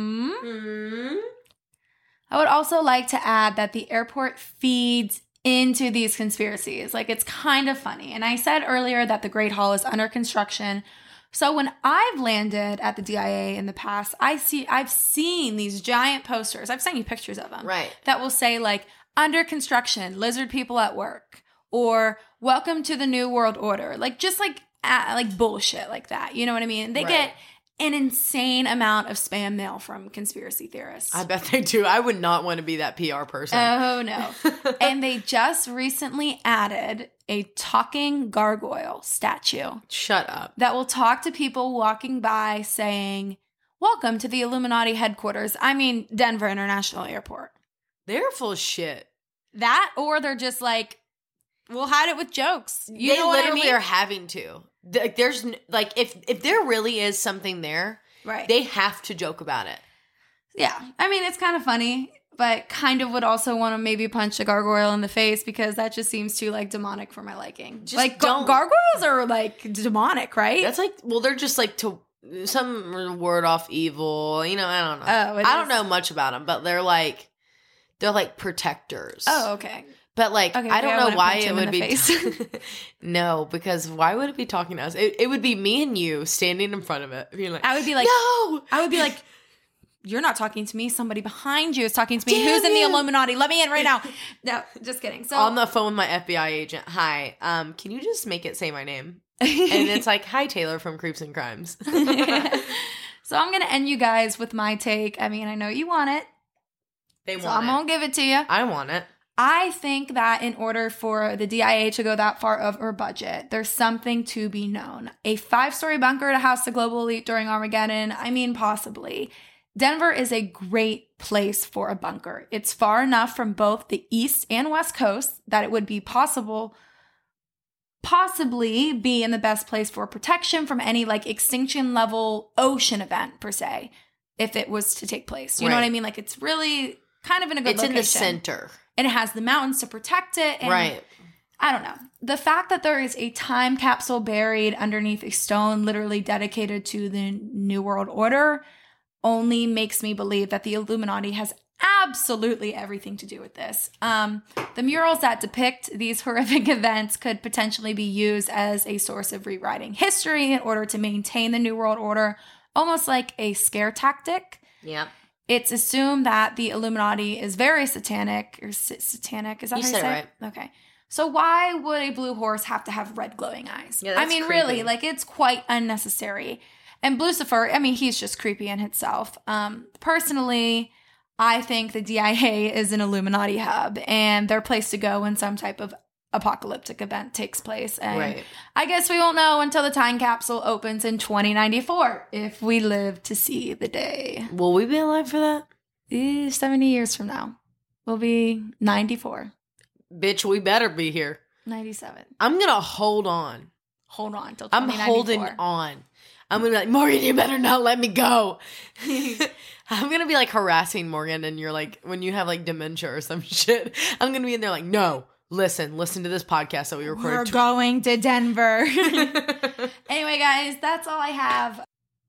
I would also like to add that the airport feeds into these conspiracies. Like, it's kind of funny. And I said earlier that the Great Hall is under construction. So when I've landed at the DIA in the past, I've seen these giant posters. I've sent you pictures of them. Right. That will say like, under construction, lizard people at work, or welcome to the New World Order. Like, just like bullshit like that. You know what I mean? They get an insane amount of spam mail from conspiracy theorists. I bet they do. I would not want to be that PR person. Oh, no. And they just recently added a talking gargoyle statue. Shut up. That will talk to people walking by saying, welcome to the Illuminati headquarters. I mean, Denver International Airport. They're full of shit. That, or they're just like, we'll hide it with jokes. You know what I mean? They literally are having to. Like, there's like if there really is something there, right? They have to joke about it. Yeah, I mean, it's kind of funny, but kind of would also want to maybe punch a gargoyle in the face because that just seems too like demonic for my liking. Just like don't. Gargoyles are like demonic, right? That's like, well, they're just like to some word off evil. You know, I don't know. Oh, I don't know much about them, but they're like protectors. Oh, okay. But like, okay, I don't know why it would be. Face. No, because why would it be talking to us? It would be me and you standing in front of it. Being like, I would be like, no. I would be like, you're not talking to me. Somebody behind you is talking to me. Damn Who's in the you. Illuminati? Let me in right now. No, just kidding. So on the phone with my FBI agent. Hi, can you just make it say my name? And it's like, hi, Taylor from Creeps and Crimes. So I'm gonna end you guys with my take. I mean, I know you want it. They want so I'm it. gonna give it to you. I want it. I think that in order for the DIA to go that far over budget, there's something to be known. A 5-story bunker to house the global elite during Armageddon? I mean, possibly. Denver is a great place for a bunker. It's far enough from both the East and West Coast that it would be possibly be in the best place for protection from any like extinction level ocean event per se, if it was to take place. You know what I mean? Like it's really kind of in a good location. It's in the center. And it has the mountains to protect it. And right. I don't know. The fact that there is a time capsule buried underneath a stone literally dedicated to the New World Order only makes me believe that the Illuminati has absolutely everything to do with this. The murals that depict these horrific events could potentially be used as a source of rewriting history in order to maintain the New World Order, almost like a scare tactic. Yeah. It's assumed that the Illuminati is very satanic, or satanic, is that how you say it? Right. Okay. So why would a blue horse have to have red glowing eyes? Yeah, that's creepy. Really, like it's quite unnecessary. And Lucifer, I mean, he's just creepy in itself. Personally, I think the DIA is an Illuminati hub and their place to go when some type of apocalyptic event takes place. And I guess we won't know until the time capsule opens in 2094 if we live to see the day. Will we be alive for that? 70 years from now. We'll be 94. Bitch, we better be here. 97. I'm going to hold on. Hold on till 2094. I'm holding on. I'm going to be like, Morgan, you better not let me go. I'm going to be like harassing Morgan and you're like, when you have like dementia or some shit, I'm going to be in there like, no, listen to this podcast that we recorded. We're going to Denver. Anyway, guys, that's all I have.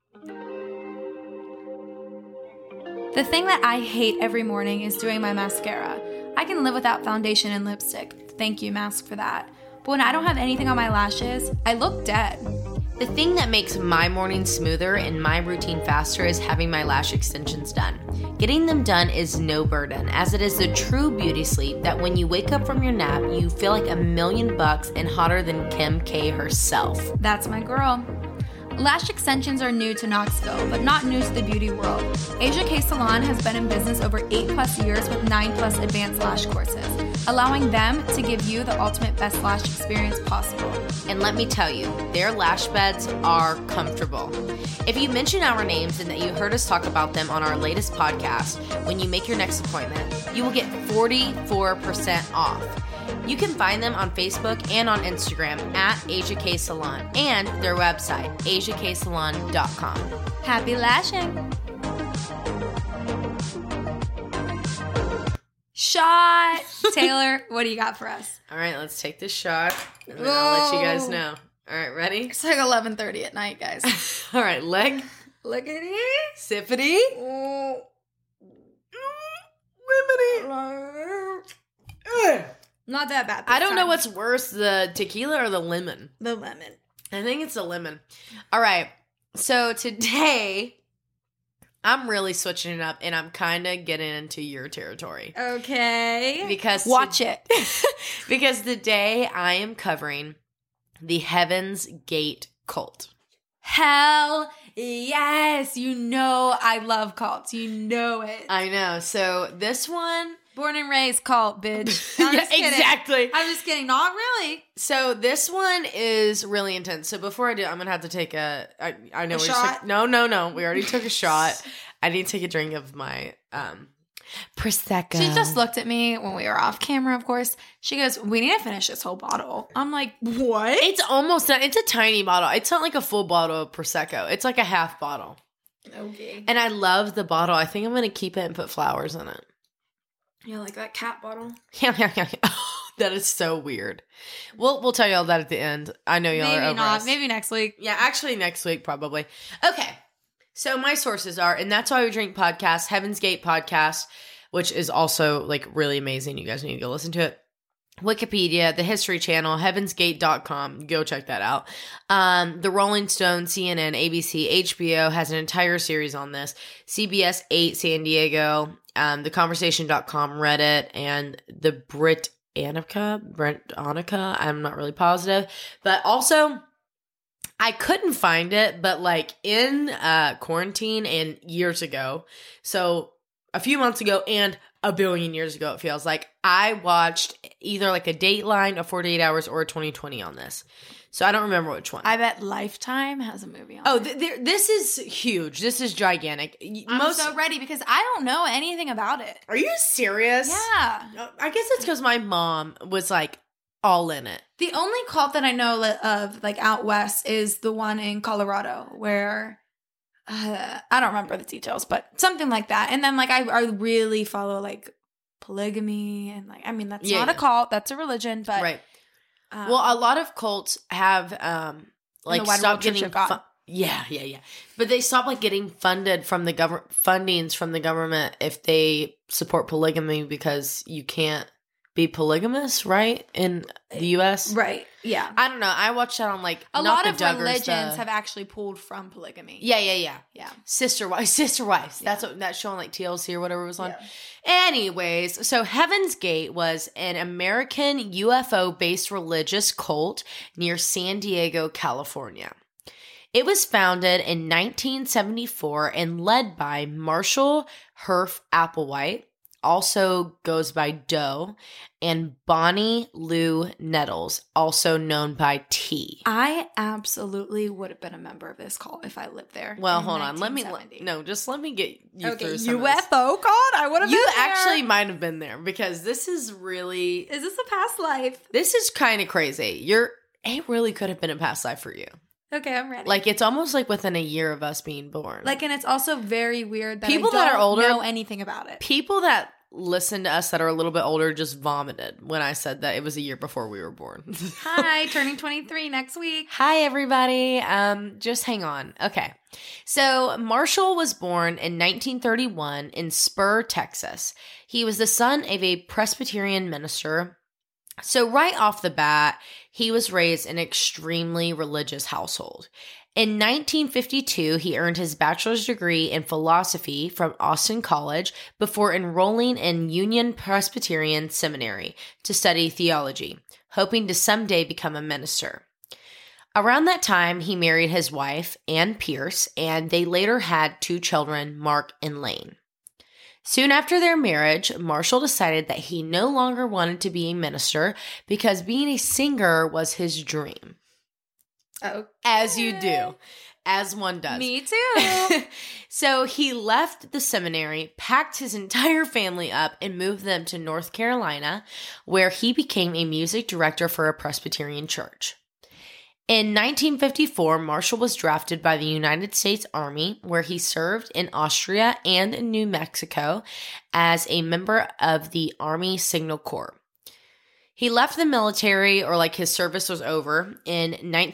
The thing that I hate every morning is doing my mascara. I can live without foundation and lipstick. Thank you, mask, for that. But when I don't have anything on my lashes, I look dead. The thing that makes my morning smoother and my routine faster is having my lash extensions done. Getting them done is no burden, as it is the true beauty sleep that when you wake up from your nap, you feel like $1,000,000 and hotter than Kim K herself. That's my girl. Lash extensions are new to Knoxville, but not new to the beauty world. Asia K Salon has been in business over 8+ years with 9+ advanced lash courses, allowing them to give you the ultimate best lash experience possible. And let me tell you, their lash beds are comfortable. If you mention our names and that you heard us talk about them on our latest podcast, when you make your next appointment, you will get 44% off. You can find them on Facebook and on Instagram at Asia K Salon and their website, asiaksalon.com. Happy lashing! Shot! Taylor, what do you got for us? All right, let's take this shot, and then I'll let you guys know. All right, ready? It's like 11:30 at night, guys. All right, leg. Lickety. Sippity. Lemony. Not that bad. I don't know what's worse, the tequila or the lemon. The lemon. I think it's the lemon. All right. So today, I'm really switching it up, and I'm kind of getting into your territory. Okay. Because watch it. Because today I am covering the Heaven's Gate cult. Hell yes. You know I love cults. You know it. I know. So this one... Born and raised cult, bitch. Yeah, exactly. I'm just kidding. Not really. So this one is really intense. So before I do, I'm going to have to take I know a we shot? No. We already took a shot. I need to take a drink of my Prosecco. She just looked at me when we were off camera, of course. She goes, we need to finish this whole bottle. I'm like, what? It's almost done. It's a tiny bottle. It's not like a full bottle of Prosecco. It's like a half bottle. Okay. And I love the bottle. I think I'm going to keep it and put flowers in it. Yeah, like that cat bottle. Yeah. That is so weird. We'll tell you all that at the end. I know y'all are over us. Maybe next week. Yeah, actually next week probably. Okay. So my sources are, and That's Why We Drink podcast, Heaven's Gate podcast, which is also like really amazing. You guys need to go listen to it. Wikipedia, the History Channel, heavensgate.com. Go check that out. The Rolling Stone, CNN, ABC, HBO has an entire series on this. CBS 8 San Diego, theconversation.com, Reddit, and the Brent Annika, I'm not really positive. But also, I couldn't find it, but like in quarantine and years ago, so a few months ago and a billion years ago, it feels like. I watched either like a Dateline, a 48 Hours, or a 2020 on this. So I don't remember which one. I bet Lifetime has a movie on Oh, it. this is huge. This is gigantic. I'm so ready because I don't know anything about it. Are you serious? Yeah. I guess it's because my mom was like all in it. The only cult that I know of, like out west, is the one in Colorado where I don't remember the details, but something like that. And then like I really follow like polygamy and like, I mean, that's not a cult, that's a religion, but right. Well, a lot of cults have like stopped getting yeah. But they stop like getting funded from the fundings from the government if they support polygamy because you can't be polygamous, right? In the US? Right. Yeah. I don't know. I watched that on like a lot of religions have actually pulled from polygamy. Yeah. Sister wives. Yeah. That's what that show on like TLC or whatever was on. Yeah. Anyways, so Heaven's Gate was an American UFO-based religious cult near San Diego, California. It was founded in 1974 and led by Marshall Herff Applewhite, also goes by Doe, and Bonnie Lou Nettles, also known by T. I absolutely would have been a member of this cult if I lived there. Well, hold on. Let me get you through some UFO cult? I would have been there. You actually might have been there because this is really... Is this a past life? This is kind of crazy. It really could have been a past life for you. Okay, I'm ready. Like, it's almost like within a year of us being born. Like, and it's also very weird that people I don't that are older know anything about it. People that listen to us that are a little bit older just vomited when I said that it was a year before we were born. Hi, turning 23 next week. Hi, everybody. Just hang on. Okay. So Marshall was born in 1931 in Spur, Texas. He was the son of a Presbyterian minister. So right off the bat, he was raised in an extremely religious household. In 1952, he earned his bachelor's degree in philosophy from Austin College before enrolling in Union Presbyterian Seminary to study theology, hoping to someday become a minister. Around that time, he married his wife, Ann Pierce, and they later had 2 children, Mark and Lane. Soon after their marriage, Marshall decided that he no longer wanted to be a minister because being a singer was his dream. Okay. As you do. As one does. Me too. So he left the seminary, packed his entire family up, and moved them to North Carolina, where he became a music director for a Presbyterian church. In 1954, Marshall was drafted by the United States Army, where he served in Austria and in New Mexico as a member of the Army Signal Corps. He left the military, or like his service was over, in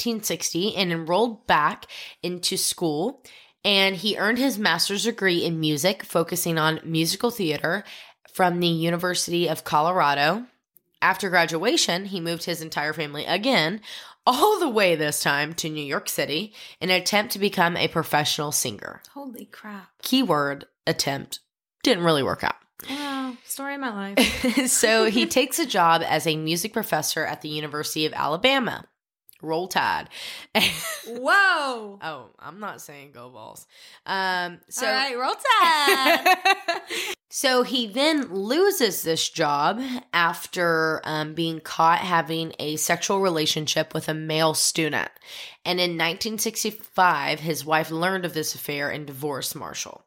1960 and enrolled back into school, and he earned his master's degree in music, focusing on musical theater from the University of Colorado. After graduation, he moved his entire family again, all the way this time to New York City, in an attempt to become a professional singer. Holy crap. Keyword attempt. Didn't really work out. Wow, story of my life. So he takes a job as a music professor at the University of Alabama. Roll Tide. Whoa. Oh, I'm not saying go Vols. All right, Roll Tide. So he then loses this job after being caught having a sexual relationship with a male student. And in 1965, his wife learned of this affair and divorced Marshall.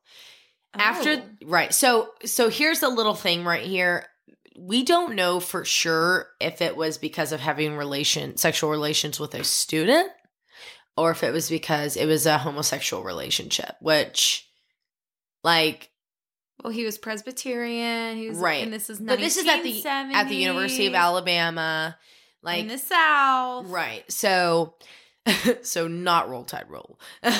So here's a little thing right here. We don't know for sure if it was because of having sexual relations with a student or if it was because it was a homosexual relationship, which, like... Well, he was Presbyterian. He was, right. And this is 1970s. But this is at the University of Alabama. Like, in the South. Right. So not Roll Tide Roll.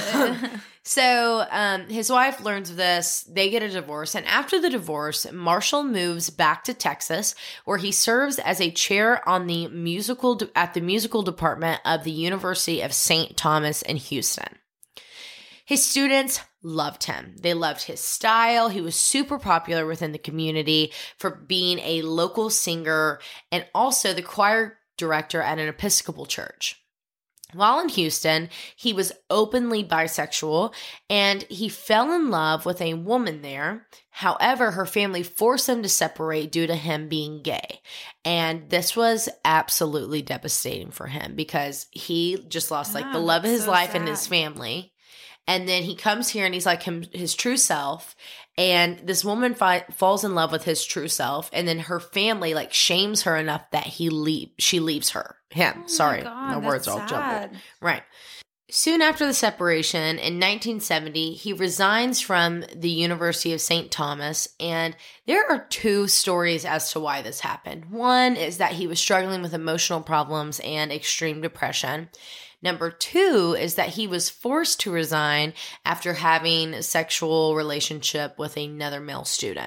So his wife learns of this. They get a divorce. And after the divorce, Marshall moves back to Texas, where he serves as a chair on the musical department of the University of St. Thomas in Houston. His students loved him. They loved his style. He was super popular within the community for being a local singer and also the choir director at an Episcopal church. While in Houston, he was openly bisexual and he fell in love with a woman there. However, her family forced them to separate due to him being gay. And this was absolutely devastating for him because he just lost like the love of his life and his family. And then he comes here and he's like his true self. And this woman falls in love with his true self. And then her family like shames her enough that she leaves him. Sorry, my words all jumbled. Right. Soon after the separation in 1970, he resigns from the University of St. Thomas. And there are two stories as to why this happened. One is that he was struggling with emotional problems and extreme depression. Number two is that he was forced to resign after having a sexual relationship with another male student.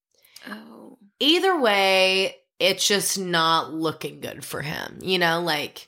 Oh. Either way, it's just not looking good for him. You know, like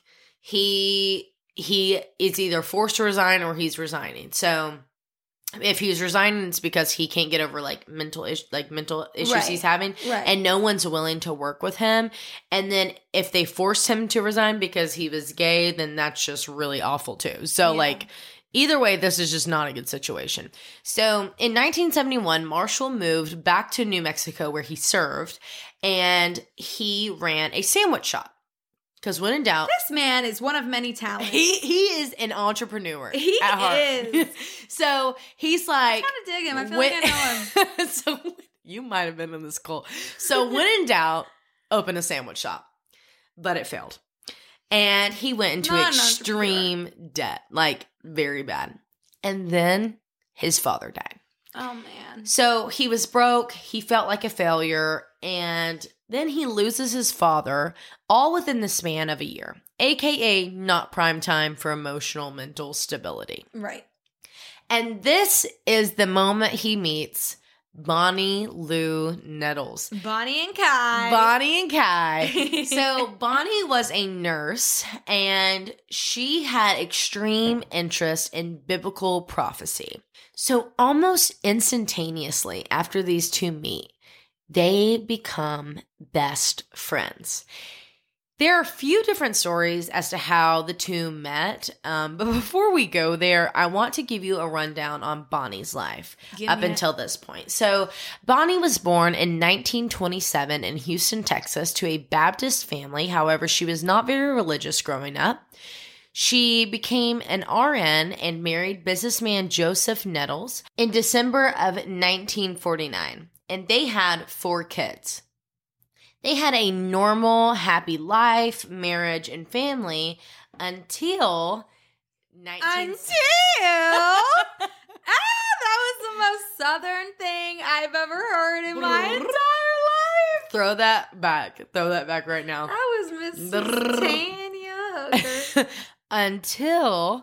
he is either forced to resign or he's resigning. So if he's resigning, it's because he can't get over like mental issues Right. he's having, Right. and no one's willing to work with him. And then if they forced him to resign because he was gay, then that's just really awful too. So like either way, this is just not a good situation. So in 1971, Marshall moved back to New Mexico where he served, and he ran a sandwich shop. Because when in doubt, This man is one of many talents. he is an entrepreneur. He at heart. is. So he's like, I kind of dig him. I feel like I know him. So you might have been in this cult. So when in doubt, open a sandwich shop, but it failed, and he went into Not an extreme debt, like very bad. And then his father died. Oh, man. So he was broke. He felt like a failure, and then he loses his father all within the span of a year, aka not prime time for emotional mental stability. Right. And this is the moment he meets Bonnie Lou Nettles. Bonnie and Kai. Bonnie and Kai. So Bonnie was a nurse, and she had extreme interest in biblical prophecy. So almost instantaneously after these two meet, they become best friends. There are a few different stories as to how the two met, but before we go there, I want to give you a rundown on Bonnie's life until this point. So Bonnie was born in 1927 in Houston, Texas, to a Baptist family. However, she was not very religious growing up. She became an RN and married businessman Joseph Nettles in December of 1949, and they had 4 kids. They had a normal, happy life, marriage, and family until That was the most Southern thing I've ever heard in my entire life. Throw that back. Throw that back right now. That was Miss Tanya Hooker. Until.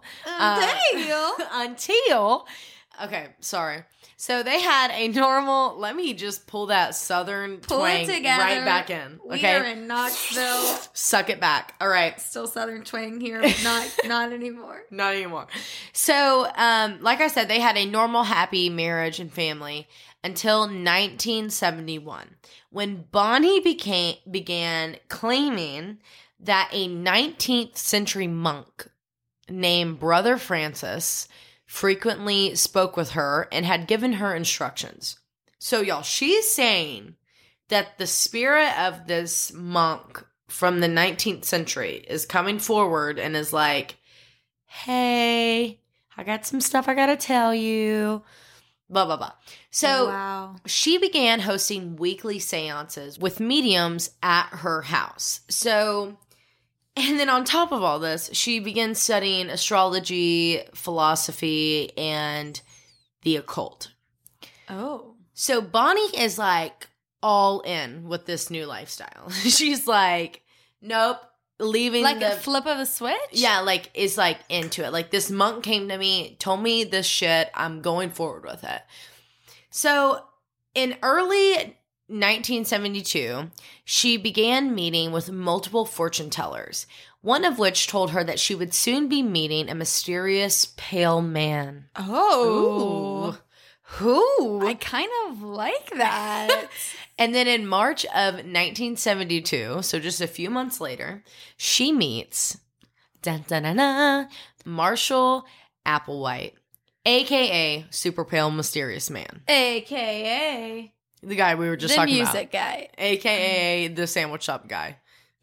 Okay, sorry. So they had a normal. Let me just pull that Southern twang together. right back in. Okay, We are in Knoxville. Suck it back. All right. Still Southern twang here, but not anymore. Not anymore. So, like I said, they had a normal, happy marriage and family until 1971, when Bonnie began claiming that a 19th century monk named Brother Francis frequently spoke with her and had given her instructions. So, y'all, she's saying that the spirit of this monk from the 19th century is coming forward and is like, hey, I got some stuff I gotta tell you, blah, blah, blah. So wow. She began hosting weekly seances with mediums at her house. So, and then on top of all this, she began studying astrology, philosophy, and the occult. Oh. So Bonnie is like all in with this new lifestyle. She's like, nope, leaving Like the a flip of a switch? Yeah, like is like into it. Like this monk came to me, told me this shit, I'm going forward with it. So in early 1972, she began meeting with multiple fortune tellers, one of which told her that she would soon be meeting a mysterious pale man. Oh. Who? I kind of like that. And then in March of 1972, so just a few months later, she meets Dun, dun, dun, dun. Marshall Applewhite, a.k.a. Super Pale Mysterious Man. AKA The guy we were just the talking music about. guy. A.k.a. the sandwich shop guy.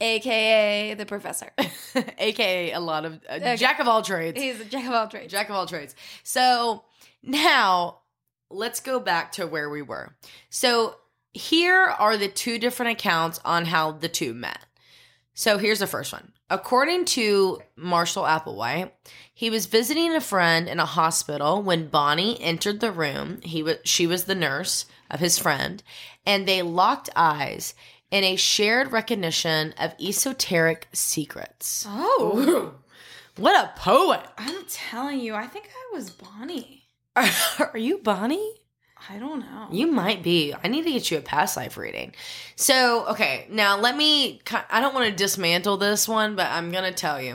AKA the professor. A.k.a. a lot of... Jack of all trades. He's a jack of all trades. Jack of all trades. So now let's go back to where we were. So here are the two different accounts on how the two met. So here's the first one. According to Marshall Applewhite, he was visiting a friend in a hospital when Bonnie entered the room. She was the nurse of his friend, and they locked eyes in a shared recognition of esoteric secrets. Oh. What a poet. I'm telling you, I think I was Bonnie. Are you Bonnie? I don't know. You might be. I need to get you a past life reading. So, okay, now I don't want to dismantle this one, but I'm going to tell you.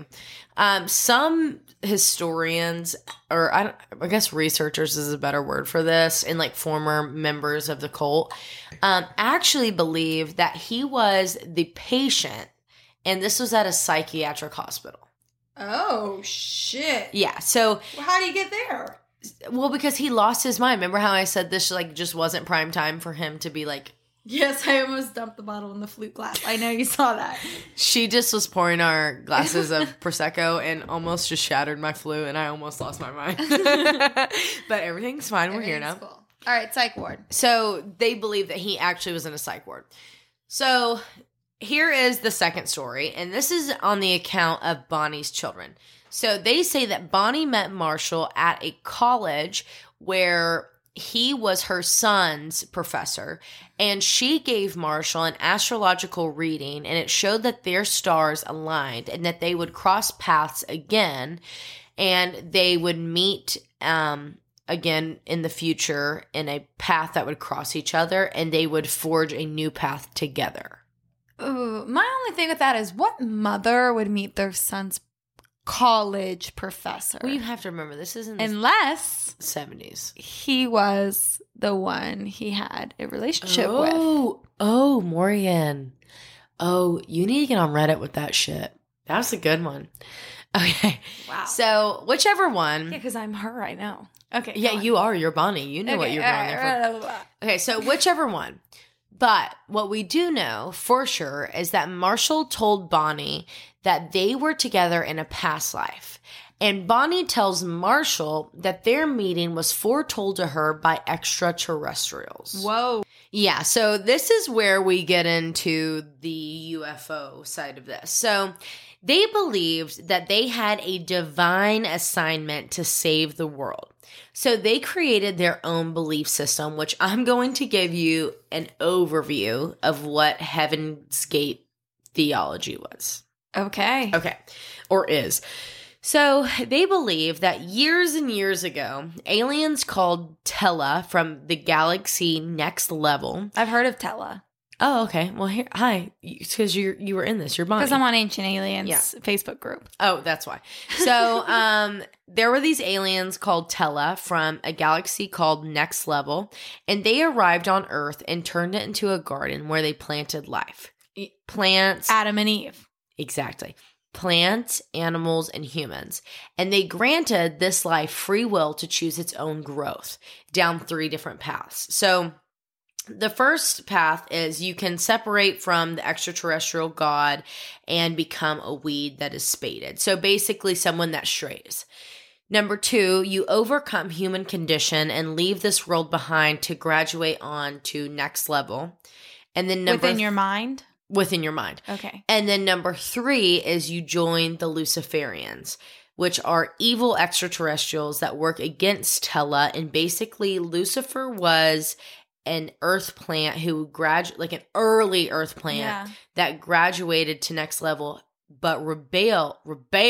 Some historians, or I guess researchers is a better word for this, and like former members of the cult, actually believe that he was the patient, and this was at a psychiatric hospital. Oh, shit. Yeah, so... Well, how do you get there? Well, because he lost his mind. Remember how I said this like just wasn't prime time for him to be like... Yes, I almost dumped the bottle in the flute glass. I know you saw that. She just was pouring our glasses of Prosecco and almost just shattered my flute, and I almost lost my mind. But everything's fine. We're here now. Cool. All right, psych ward. So they believe that he actually was in a psych ward. So here is the second story, and this is on the account of Bonnie's children. So they say that Bonnie met Marshall at a college where he was her son's professor, and she gave Marshall an astrological reading, and it showed that their stars aligned and that they would cross paths again, and they would meet again in the future in a path that would cross each other, and they would forge a new path together. Ooh, my only thing with that is what mother would meet their son's college professor? Well, you have to remember, this is in the Unless 70s. he was the one he had a relationship with. Oh, Morgan. Oh, you need to get on Reddit with that shit. That was a good one. Okay. Wow. So, whichever one. Yeah, because I'm her, I know. Okay. Yeah, go on. you are. You're Bonnie. You knew what you were going there for. Okay, so whichever one. But what we do know for sure is that Marshall told Bonnie that they were together in a past life. And Bonnie tells Marshall that their meeting was foretold to her by extraterrestrials. Whoa. Yeah, so this is where we get into the UFO side of this. So they believed that they had a divine assignment to save the world. So they created their own belief system, which I'm going to give you an overview of what Heaven's Gate theology was. Okay. Okay, or is. So they believe that years and years ago, aliens called Tella from the galaxy Next Level. I've heard of Tella. Oh, okay. Well, here, hi, because you were in this. You're Bonnie. Because I'm on Ancient Aliens Yeah. Facebook group. Oh, that's why. So, there were these aliens called Tella from a galaxy called Next Level, and they arrived on Earth and turned it into a garden where they planted life. Plants. Adam and Eve. Exactly. Plants, animals, and humans. And they granted this life free will to choose its own growth down 3 different paths. So, the first path is you can separate from the extraterrestrial god and become a weed that is spaded. So basically someone that strays. Number 2, you overcome human condition and leave this world behind to graduate on to next level. And then Within your mind? Within your mind. Okay. And then number 3 is you join the Luciferians, which are evil extraterrestrials that work against Tella. And basically Lucifer was an earth plant who like an early earth plant that graduated to next level, but rebelled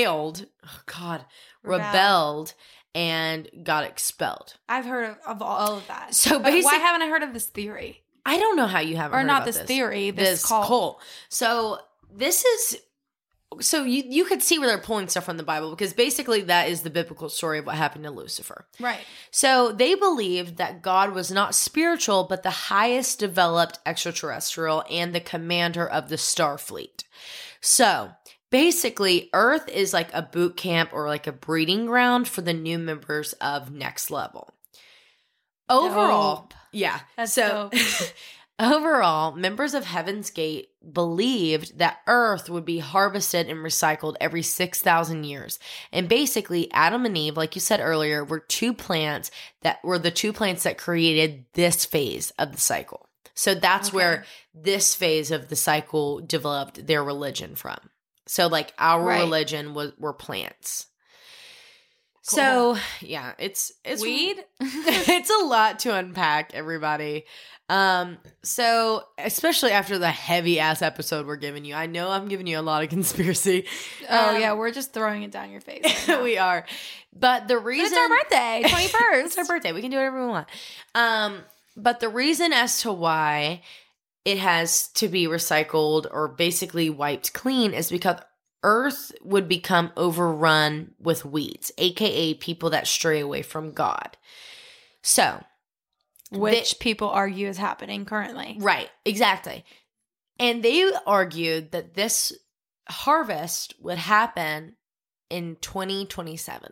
and got expelled. I've heard of all of that. So But basically, why haven't I heard of this theory? I don't know how you haven't Or heard not about this theory, this cult. cult. So this is... So you could see where they're pulling stuff from the Bible, because basically that is the biblical story of what happened to Lucifer. Right. So they believed that God was not spiritual, but the highest developed extraterrestrial and the commander of the Starfleet. So basically, Earth is like a boot camp or like a breeding ground for the new members of Next Level. Overall, Dope. yeah. That's so dope. overall, members of Heaven's Gate believed that Earth would be harvested and recycled every 6,000 years. And basically, Adam and Eve, like you said earlier, were the two plants that created this phase of the cycle. So that's where this phase of the cycle developed their religion from. So like our religion were plants. Cool. So yeah, it's weed. It's a lot to unpack, everybody. So especially after the heavy ass episode we're giving you, I know I'm giving you a lot of conspiracy. Oh yeah, we're just throwing it down your face. Right we are, but the reason it's our birthday, 21st. It's our birthday. We can do whatever we want. But the reason as to why it has to be recycled or basically wiped clean is because Earth would become overrun with weeds, aka people that stray away from God. So, which people argue is happening currently. Right, exactly. And they argued that this harvest would happen in 2027.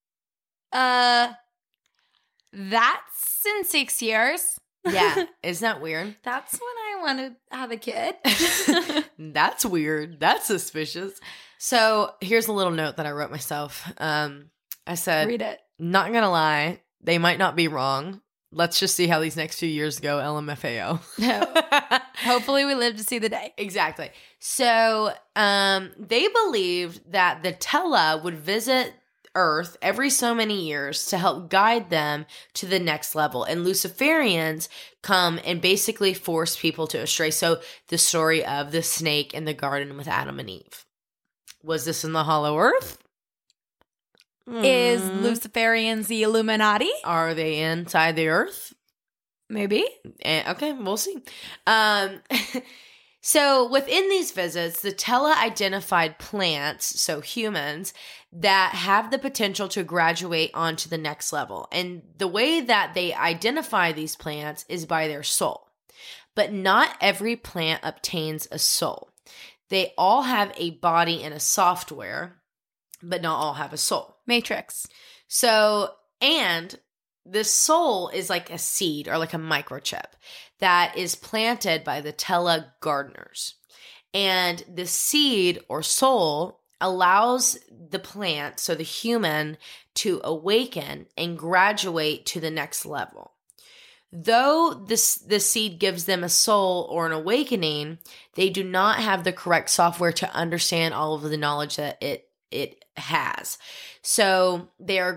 That's in 6 years. Yeah, isn't that weird? That's when I want to have a kid. That's weird. That's suspicious. So here's a little note that I wrote myself. I said, read it. Not gonna lie, they might not be wrong. Let's just see how these next few years go, LMFAO. No. Hopefully we live to see the day. Exactly. So they believed that the Tella would visit Earth every so many years to help guide them to the next level. And Luciferians come and basically force people to astray. So the story of the snake in the garden with Adam and Eve. Was this in the Hollow Earth? Is Luciferians the Illuminati? Are they inside the Earth? Maybe. Okay, we'll see. So within these visits, the Tella identified plants, so humans, that have the potential to graduate onto the next level. And the way that they identify these plants is by their soul. But not every plant obtains a soul. They all have a body and a software, but not all have a soul. Matrix. So, and the soul is like a seed or like a microchip that is planted by the Tella gardeners. And the seed or soul allows the plant, so the human, to awaken and graduate to the next level. Though the seed gives them a soul or an awakening, they do not have the correct software to understand all of the knowledge that it has. So they're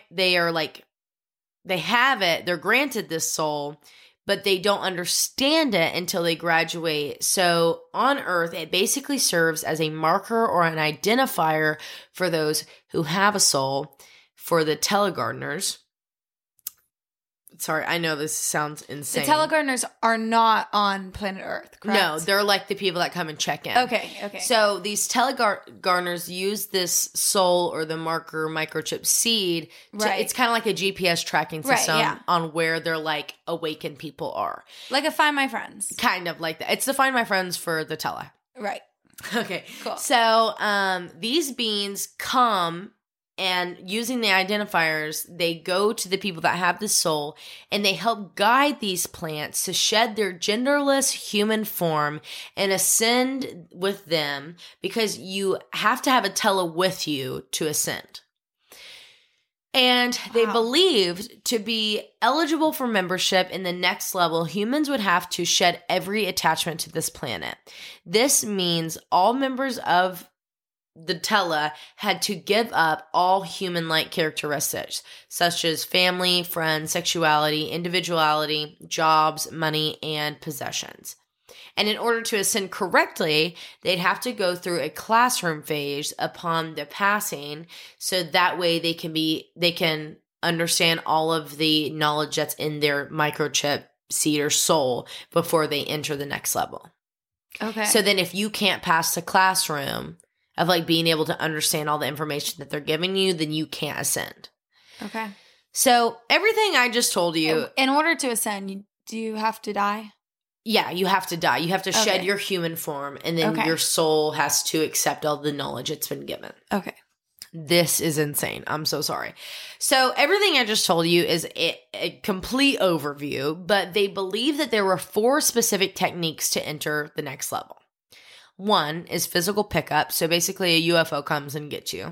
granted this soul, but they don't understand it until they graduate. So on Earth, it basically serves as a marker or an identifier for those who have a soul. For the Tella gardeners, sorry, I know this sounds insane. The Tella gardeners are not on planet Earth, correct? No, they're like the people that come and check in. Okay. So these Tella gardeners use this soul or the marker microchip seed. It's kind of like a GPS tracking system on where their like awakened people are. Like a Find My Friends. Kind of like that. It's the Find My Friends for the Tella. Right. Okay. Cool. So these beings come, and using the identifiers, they go to the people that have the soul, and they help guide these plants to shed their genderless human form and ascend with them, because you have to have a Tella with you to ascend. And they believed to be eligible for membership in the next level, humans would have to shed every attachment to this planet. This means all members of the Tella had to give up all human-like characteristics, such as family, friends, sexuality, individuality, jobs, money, and possessions. And in order to ascend correctly, they'd have to go through a classroom phase upon the passing, so that way they can understand all of the knowledge that's in their microchip seed or soul before they enter the next level. Okay. So then if you can't pass the classroom of like being able to understand all the information that they're giving you, then you can't ascend. Okay. So everything I just told you. In order to ascend, do you have to die? Yeah, you have to die. You have to shed Okay. your human form, and then Okay. your soul has to accept all the knowledge it's been given. Okay. This is insane. I'm so sorry. So everything I just told you is a complete overview, but they believe that there were 4 specific techniques to enter the next level. 1 is physical pickup. So basically a UFO comes and gets you.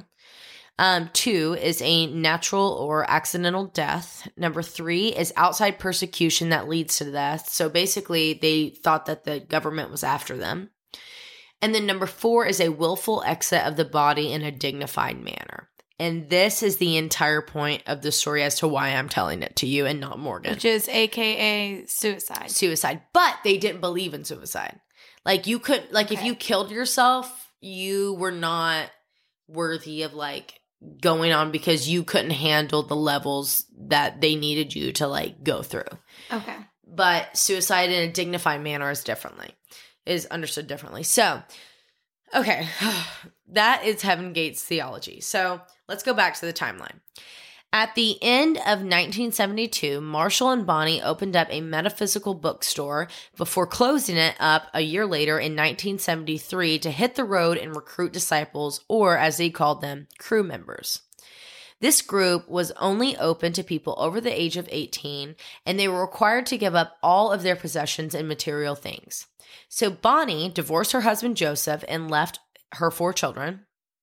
2 is a natural or accidental death. Number 3 is outside persecution that leads to death. So basically they thought that the government was after them. And then number 4 is a willful exit of the body in a dignified manner. And this is the entire point of the story as to why I'm telling it to you and not Morgan. Which is AKA suicide. Suicide. But they didn't believe in suicide. Like you could, like if you killed yourself, you were not worthy of like going on because you couldn't handle the levels that they needed you to like go through. Okay. But suicide in a dignified manner is understood differently. So, okay, that is Heaven Gate's theology. So let's go back to the timeline. At the end of 1972, Marshall and Bonnie opened up a metaphysical bookstore before closing it up a year later in 1973 to hit the road and recruit disciples, or as they called them, crew members. This group was only open to people over the age of 18, and they were required to give up all of their possessions and material things. So Bonnie divorced her husband Joseph and left her 4 children.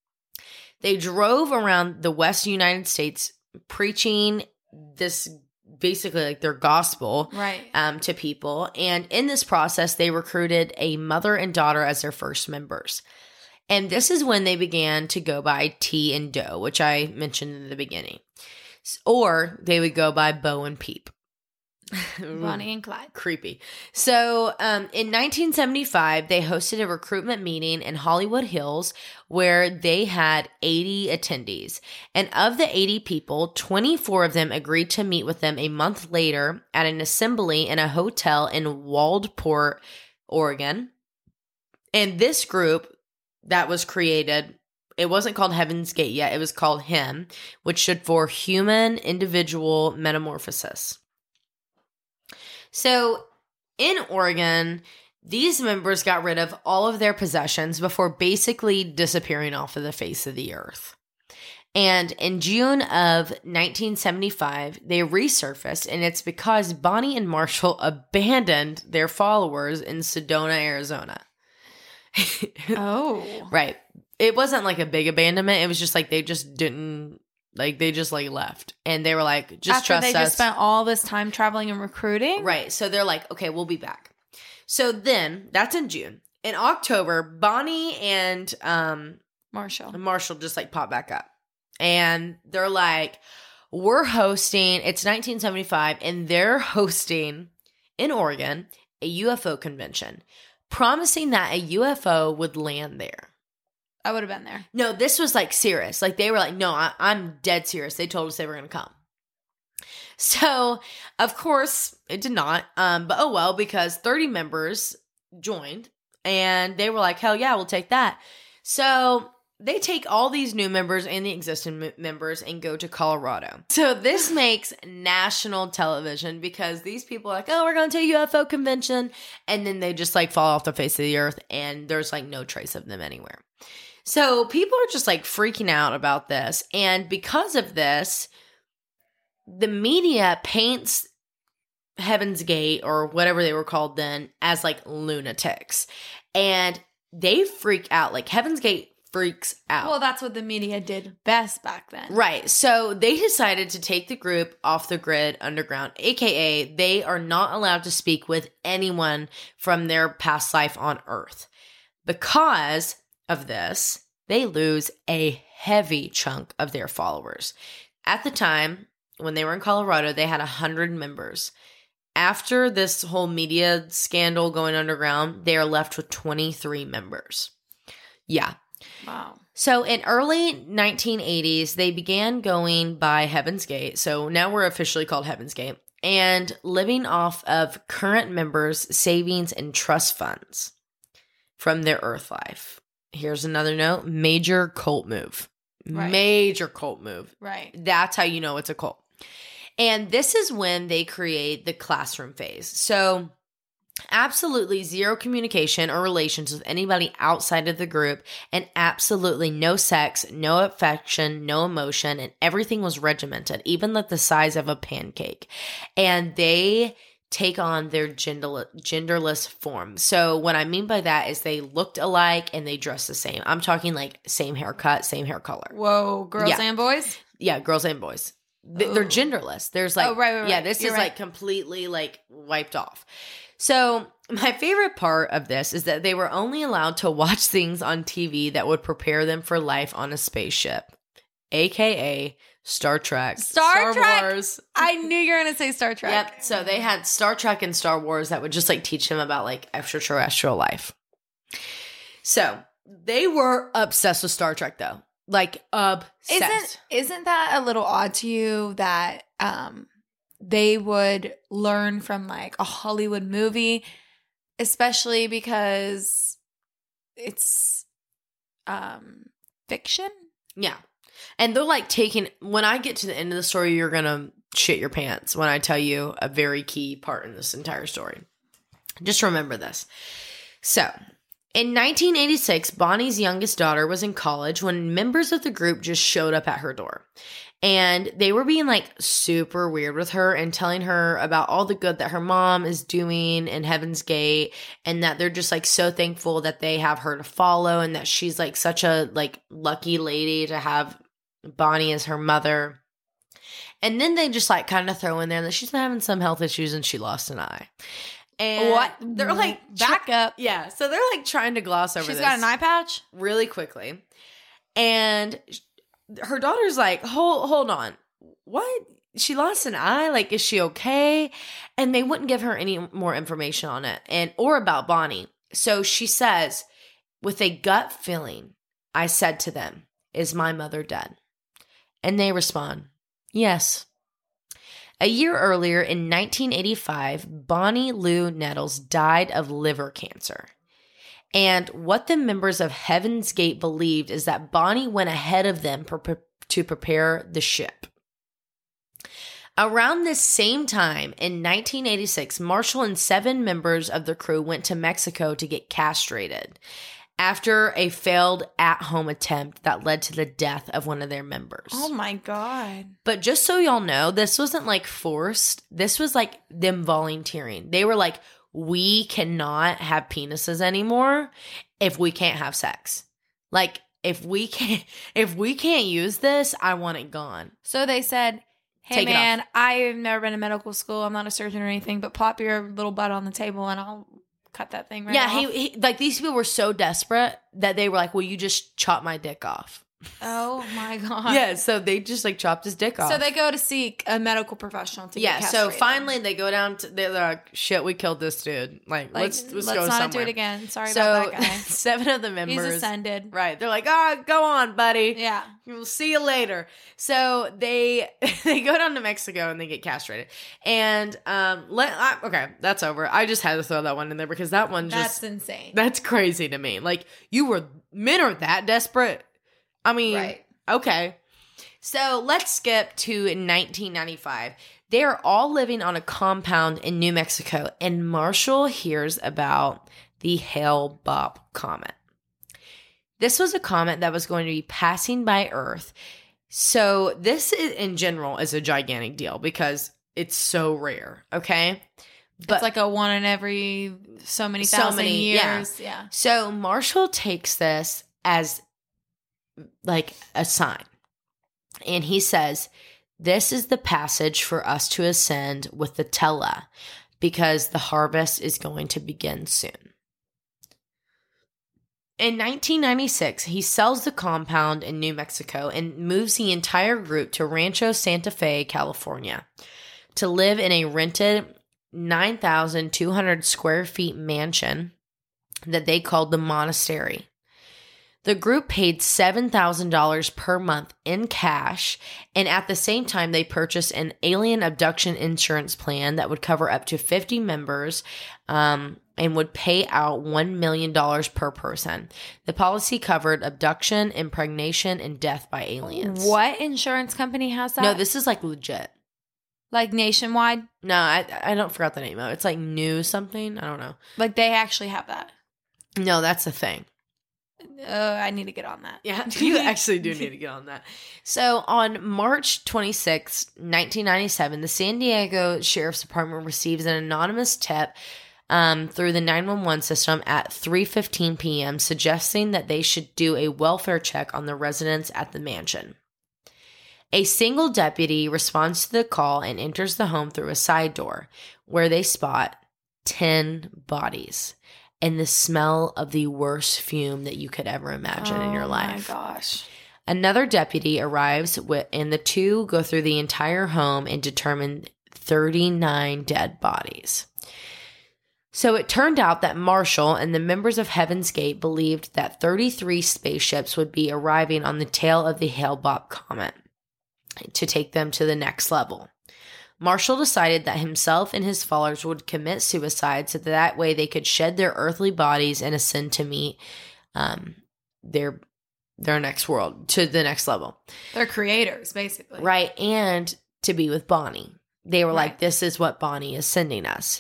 They drove around the West United States preaching this basically like their gospel to people. And in this process, they recruited a mother and daughter as their first members. And this is when they began to go by T and Doe, which I mentioned in the beginning. Or they would go by Bo and Peep. Bonnie and Clyde. Creepy. So in 1975, they hosted a recruitment meeting in Hollywood Hills where they had 80 attendees. And of the 80 people, 24 of them agreed to meet with them a month later at an assembly in a hotel in Waldport, Oregon. And this group that was created, it wasn't called Heaven's Gate yet. It was called HIM, which stood for Human Individual Metamorphosis. So in Oregon, these members got rid of all of their possessions before basically disappearing off of the face of the earth. And in June of 1975, they resurfaced, and it's because Bonnie and Marshall abandoned their followers in Sedona, Arizona. Oh. Right. It wasn't like a big abandonment. It was just like they just didn't. Like, they just, like, left. And they were like, just trust us. After they just spent all this time traveling and recruiting? Right. So they're like, okay, we'll be back. So then, that's in June. In October, Bonnie and Marshall just, like, pop back up. And they're like, we're hosting, it's 1975, and they're hosting, in Oregon, a UFO convention, promising that a UFO would land there. I would have been there. No, this was like serious. Like they were like, no, I'm dead serious. They told us they were going to come. So, of course, it did not. But oh well, because 30 members joined and they were like, hell yeah, we'll take that. So they take all these new members and the existing members and go to Colorado. So this makes national television because these people are like, oh, we're going to a UFO convention. And then they just like fall off the face of the earth and there's like no trace of them anywhere. So people are just like freaking out about this. And because of this, the media paints Heaven's Gate or whatever they were called then as like lunatics. And they freak out. Like Heaven's Gate freaks out. Well, that's what the media did best back then. Right. So they decided to take the group off the grid underground, aka they are not allowed to speak with anyone from their past life on Earth. Because of this, they lose a heavy chunk of their followers. At the time, when they were in Colorado, they had 100 members. After this whole media scandal going underground, they are left with 23 members. Yeah. Wow. So in early 1980s, they began going by Heaven's Gate. So now we're officially called Heaven's Gate. And living off of current members' savings and trust funds from their Earth life. Here's another note. Major cult move. Right. Major cult move. Right. That's how you know it's a cult. And this is when they create the classroom phase. So Absolutely zero communication or relations with anybody outside of the group, and absolutely no sex, no affection, no emotion, and everything was regimented, even like the size of a pancake. And they take on their genderless form. So what I mean by that is they looked alike and they dressed the same. I'm talking like same haircut, same hair color. Whoa, girls and boys? Yeah, girls and boys. They're genderless. There's like, right. Yeah, this is like completely like wiped off. So my favorite part of this is that they were only allowed to watch things on TV that would prepare them for life on a spaceship, aka Star Trek, Star Trek. Wars. I knew you were going to say Star Trek. Yep. So they had Star Trek and Star Wars that would just like teach them about like extraterrestrial life. So they were obsessed with Star Trek though. Like obsessed. Isn't that a little odd to you that they would learn from like a Hollywood movie, especially because it's fiction? Yeah. And they're like when I get to the end of the story, you're going to shit your pants when I tell you a very key part in this entire story. Just remember this. So, in 1986, Bonnie's youngest daughter was in college when members of the group just showed up at her door. And they were being like super weird with her and telling her about all the good that her mom is doing in Heaven's Gate, and that they're just like so thankful that they have her to follow, and that she's like such a like lucky lady to have Bonnie as her mother. And then they just like kind of throw in there that she's been having some health issues and she lost an eye. And what? They're like back up. Yeah. So they're like trying to gloss over She's this. got an eye patch? Really quickly. And her daughter's like, hold on. What? She lost an eye? Like, is she okay? And they wouldn't give her any more information on it or about Bonnie. So she says, with a gut feeling, I said to them, is my mother dead? And they respond, yes. A year earlier, in 1985, Bonnie Lou Nettles died of liver cancer. And what the members of Heaven's Gate believed is that Bonnie went ahead of them to prepare the ship. Around this same time, in 1986, Marshall and 7 members of the crew went to Mexico to get castrated after a failed at-home attempt that led to the death of one of their members. Oh my God. But just so y'all know, this wasn't like forced. This was like them volunteering. They were like, we cannot have penises anymore if we can't have sex. Like, if we can't use this, I want it gone. So they said, hey Take it man, off. I've never been to medical school. I'm not a surgeon or anything, but pop your little butt on the table and I'll cut that thing right off. Yeah, he like these people were so desperate that they were like, will you just chop my dick off? Oh my God. Yeah, so they just like chopped his dick off. So they go to seek a medical professional to get so castrated. finally they go down to, they're like, shit, we killed this dude. Like let's go somewhere. not do it again. Sorry So about that guy. 7 of the members. He's ascended. Right. They're like, go on, buddy. Yeah. We'll see you later. So they go down to Mexico and they get castrated. And okay, that's over. I just had to throw that one in there because that one That's insane. That's crazy to me. Like men are that desperate. I mean, Right. Okay. So let's skip to 1995. They are all living on a compound in New Mexico, and Marshall hears about the Hale-Bopp comet. This was a comet that was going to be passing by Earth. So this in general is a gigantic deal because it's so rare, okay? But it's like a one in every so many thousand years. Yeah. So Marshall takes this as like a sign. And he says, this is the passage for us to ascend with the Tela because the harvest is going to begin soon. In 1996, he sells the compound in New Mexico and moves the entire group to Rancho Santa Fe, California, to live in a rented 9,200 square feet mansion that they called the Monastery. The group paid $7,000 per month in cash, and at the same time, they purchased an alien abduction insurance plan that would cover up to 50 members and would pay out $1 million per person. The policy covered abduction, impregnation, and death by aliens. What insurance company has that? No, this is like legit. Like nationwide? No, I don't forgot the name of it. It's like New something. I don't know. Like they actually have that? No, that's the thing. I need to get on that. Yeah, you actually do need to get on that. So on March 26, 1997, the San Diego Sheriff's Department receives an anonymous tip through the 911 system at 3:15 p.m. suggesting that they should do a welfare check on the residents at the mansion. A single deputy responds to the call and enters the home through a side door, where they spot 10 bodies and the smell of the worst fume that you could ever imagine in your life. Oh my gosh. Another deputy arrives and the two go through the entire home and determine 39 dead bodies. So it turned out that Marshall and the members of Heaven's Gate believed that 33 spaceships would be arriving on the tail of the Hale-Bopp comet to take them to the next level. Marshall decided that himself and his followers would commit suicide so that way they could shed their earthly bodies and ascend to meet their next world, to the next level. They're creators, basically. Right, and to be with Bonnie. They were Right. like, this is what Bonnie is sending us.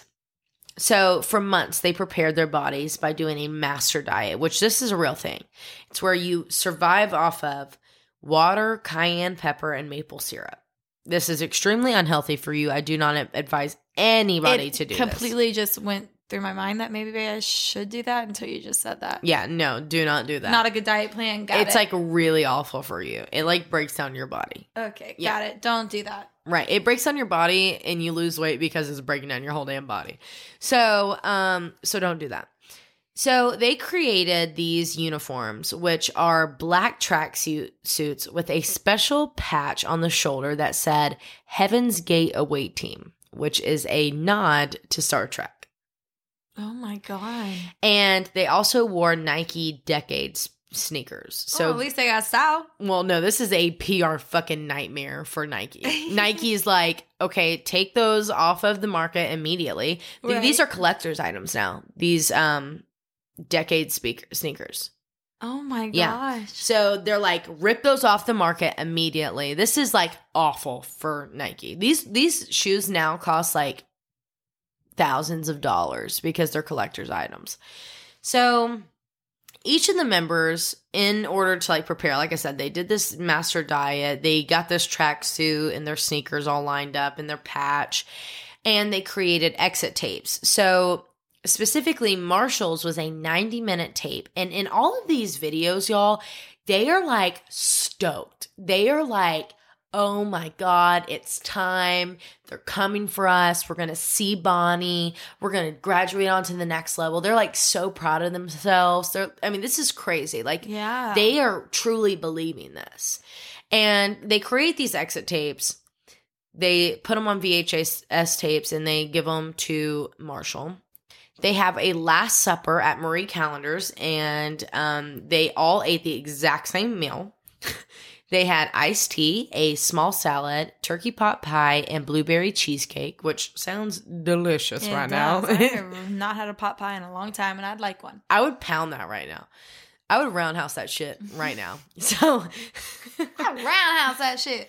So for months, they prepared their bodies by doing a master diet, which this is a real thing. It's where you survive off of water, cayenne pepper, and maple syrup. This is extremely unhealthy for you. I do not advise anybody to do this. Completely just went through my mind that maybe I should do that until you just said that. Yeah, no, do not do that. Not a good diet plan. It's like really awful for you. It like breaks down your body. Okay, Yeah. got it. Don't do that. Right. It breaks down your body and you lose weight because it's breaking down your whole damn body. So don't do that. So they created these uniforms, which are black tracksuit suits with a special patch on the shoulder that said Heaven's Gate Away Team, which is a nod to Star Trek. Oh my God. And they also wore Nike Decades sneakers. So at least they got style. well, no, this is a PR fucking nightmare for Nike. Nike's like, okay, take those off of the market immediately. Right. These are collector's items now. These Decade sneakers. Oh my gosh. Yeah. So they're like, rip those off the market immediately. This is like awful for Nike. These shoes now cost like thousands of dollars because they're collector's items. So each of the members, in order to like prepare, like I said, they did this master diet. They got this tracksuit and their sneakers all lined up and their patch, and they created exit tapes. So specifically, Marshall's was a 90-minute tape. And in all of these videos, y'all, they are like stoked. They are like, oh my God, it's time. They're coming for us. We're going to see Bonnie. We're going to graduate on to the next level. They're like so proud of themselves. This is crazy. Like, Yeah. they are truly believing this. And they create these exit tapes. They put them on VHS tapes and they give them to Marshall. They have a Last Supper at Marie Callender's, and they all ate the exact same meal. They had iced tea, a small salad, turkey pot pie, and blueberry cheesecake, which sounds delicious right now. I have not had a pot pie in a long time, and I'd like one. I would pound that right now. I would roundhouse that shit right now. So I'd roundhouse that shit.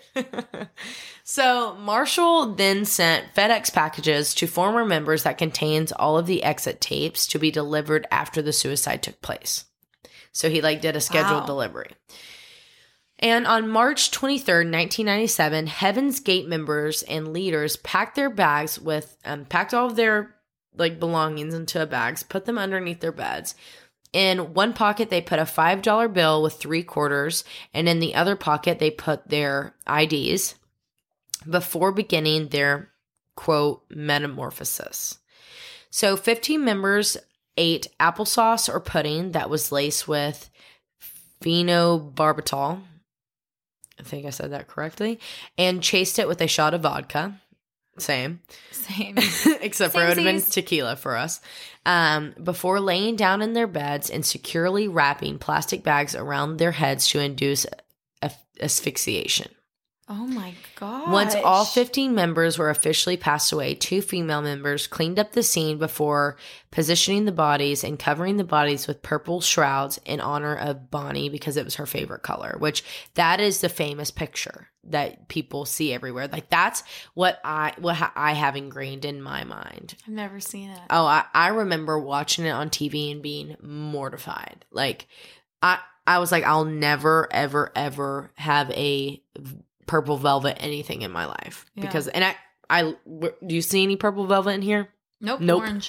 So Marshall then sent FedEx packages to former members that contains all of the exit tapes to be delivered after the suicide took place. So he like did a scheduled delivery. And on March 23rd, 1997, Heaven's Gate members and leaders packed their bags with packed all of their like belongings into bags, put them underneath their beds. In one pocket, they put a $5 bill with 3 quarters, and in the other pocket, they put their IDs before beginning their, quote, metamorphosis. So 15 members ate applesauce or pudding that was laced with phenobarbital. I think I said that correctly. And chased it with a shot of vodka. Same. Except for it would have been tequila for us. Before laying down in their beds and securely wrapping plastic bags around their heads to induce asphyxiation. Oh my God. Once all 15 members were officially passed away, 2 female members cleaned up the scene before positioning the bodies and covering the bodies with purple shrouds in honor of Bonnie because it was her favorite color, which that is the famous picture that people see everywhere. Like that's what I have ingrained in my mind. I've never seen it. Oh, I remember watching it on TV and being mortified. Like I was like, I'll never, ever, ever have a purple velvet anything in my life because, and do you see any purple velvet in here? Nope. Orange,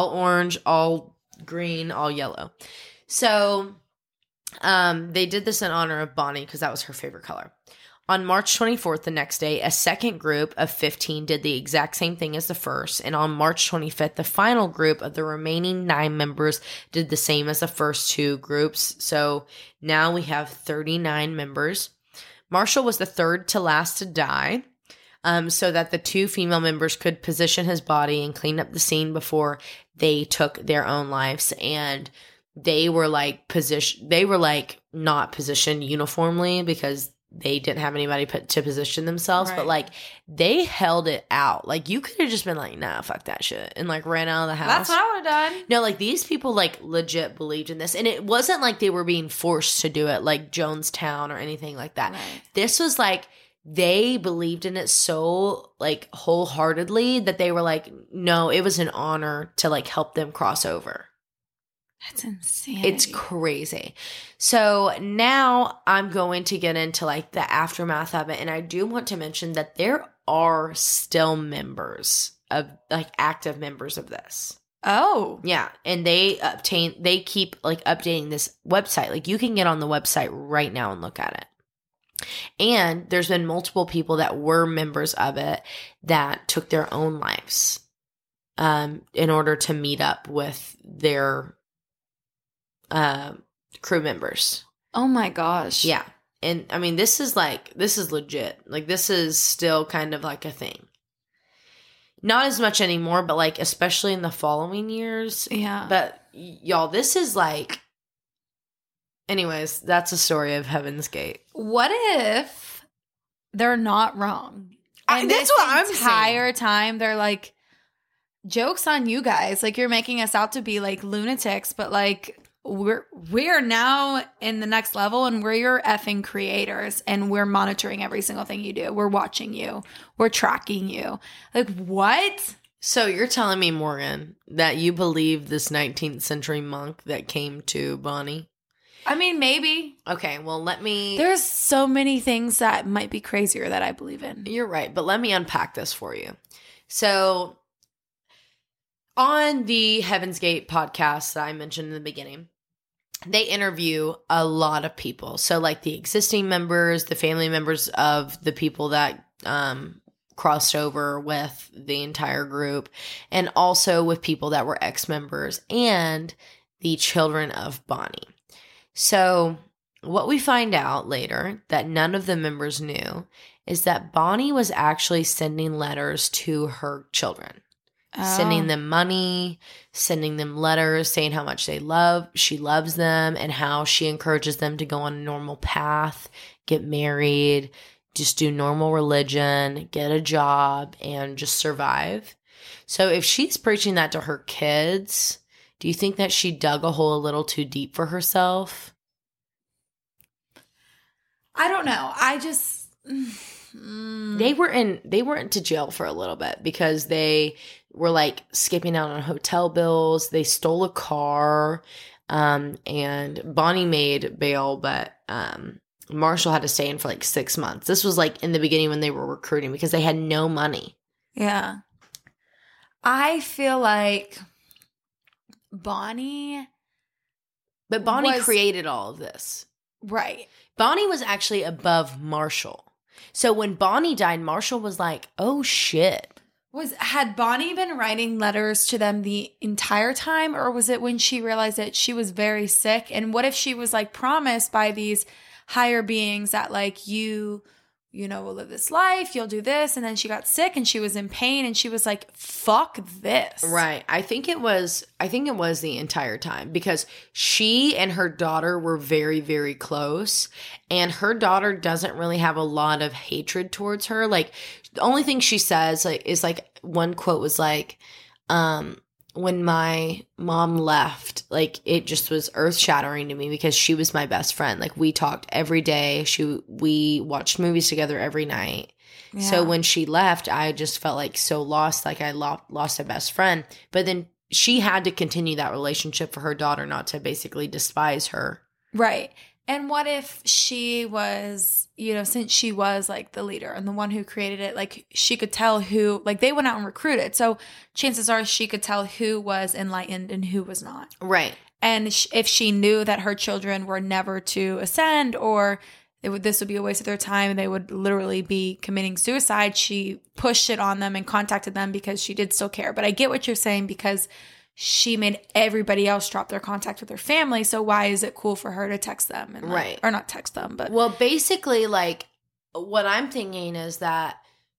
all green, all yellow. So, they did this in honor of Bonnie because that was her favorite color. On March 24th, the next day, a second group of 15 did the exact same thing as the first. And on March 25th, the final group of the remaining 9 members did the same as the first 2 groups. So now we have 39 members. Marshall was the third to last to die, so that the 2 female members could position his body and clean up the scene before they took their own lives. And they were like not positioned uniformly because they didn't have anybody to position themselves, but like they held it out. Like you could have just been like, nah, fuck that shit, and like ran out of the house. That's what I would have done. No, like these people like legit believed in this, and it wasn't like they were being forced to do it like Jonestown or anything like that. Right. This was like they believed in it so like wholeheartedly that they were like, no, it was an honor to like help them cross over. That's insane. It's crazy. So now I'm going to get into like the aftermath of it. And I do want to mention that there are still members of like active members of this. Oh. Yeah. And they keep like updating this website. Like you can get on the website right now and look at it. And there's been multiple people that were members of it that took their own lives in order to meet up with their crew members. Oh my gosh. Yeah. And I mean, this is legit. Like this is still kind of like a thing. Not as much anymore, but like, especially in the following years. Yeah. But y'all, this is like, anyways, that's a story of Heaven's Gate. What if they're not wrong? And that's what I'm saying. The entire time they're like, joke's on you guys. Like you're making us out to be like lunatics, but like, we're now in the next level and we're your effing creators and we're monitoring every single thing you do. We're watching you. We're tracking you. Like what? So you're telling me, Morgan, that you believe this 19th century monk that came to Bonnie? I mean, maybe. Okay, well, There's so many things that might be crazier that I believe in. You're right, but let me unpack this for you. So on the Heaven's Gate podcast that I mentioned in the beginning, they interview a lot of people. So like the existing members, the family members of the people that crossed over with the entire group, and also with people that were ex-members and the children of Bonnie. So what we find out later that none of the members knew is that Bonnie was actually sending letters to her children. Sending them money, sending them letters saying how much she loves them, and how she encourages them to go on a normal path, get married, just do normal religion, get a job, and just survive. So if she's preaching that to her kids, do you think that she dug a hole a little too deep for herself? I don't know. I just They went to jail for a little bit because they were like skipping out on hotel bills. They stole a car, and Bonnie made bail, but Marshall had to stay in for like 6 months. This was like in the beginning when they were recruiting because they had no money. Yeah. I feel like Bonnie created all of this. Right. Bonnie was actually above Marshall. So when Bonnie died, Marshall was like, oh shit. Had Bonnie been writing letters to them the entire time, or was it when she realized that she was very sick? And what if she was like promised by these higher beings that like you we'll live this life, you'll do this. And then she got sick and she was in pain and she was like, fuck this. Right. I think it was the entire time, because she and her daughter were very, very close, and her daughter doesn't really have a lot of hatred towards her. Like, the only thing she says is like, one quote was like, when my mom left, like, it just was earth shattering to me because she was my best friend. Like, we talked every day. We watched movies together every night. Yeah. So when she left, I just felt like so lost, like I lost a best friend. But then she had to continue that relationship for her daughter not to basically despise her. Right. And what if she was, since she was like the leader and the one who created it, like she could tell who, like they went out and recruited. So chances are she could tell who was enlightened and who was not. Right. And if she knew that her children were never to ascend, or this would be a waste of their time and they would literally be committing suicide, she pushed it on them and contacted them because she did still care. But I get what you're saying, because she made everybody else drop their contact with their family. So why is it cool for her to text them? And right. Or not text them, but. Well, basically, like, what I'm thinking is that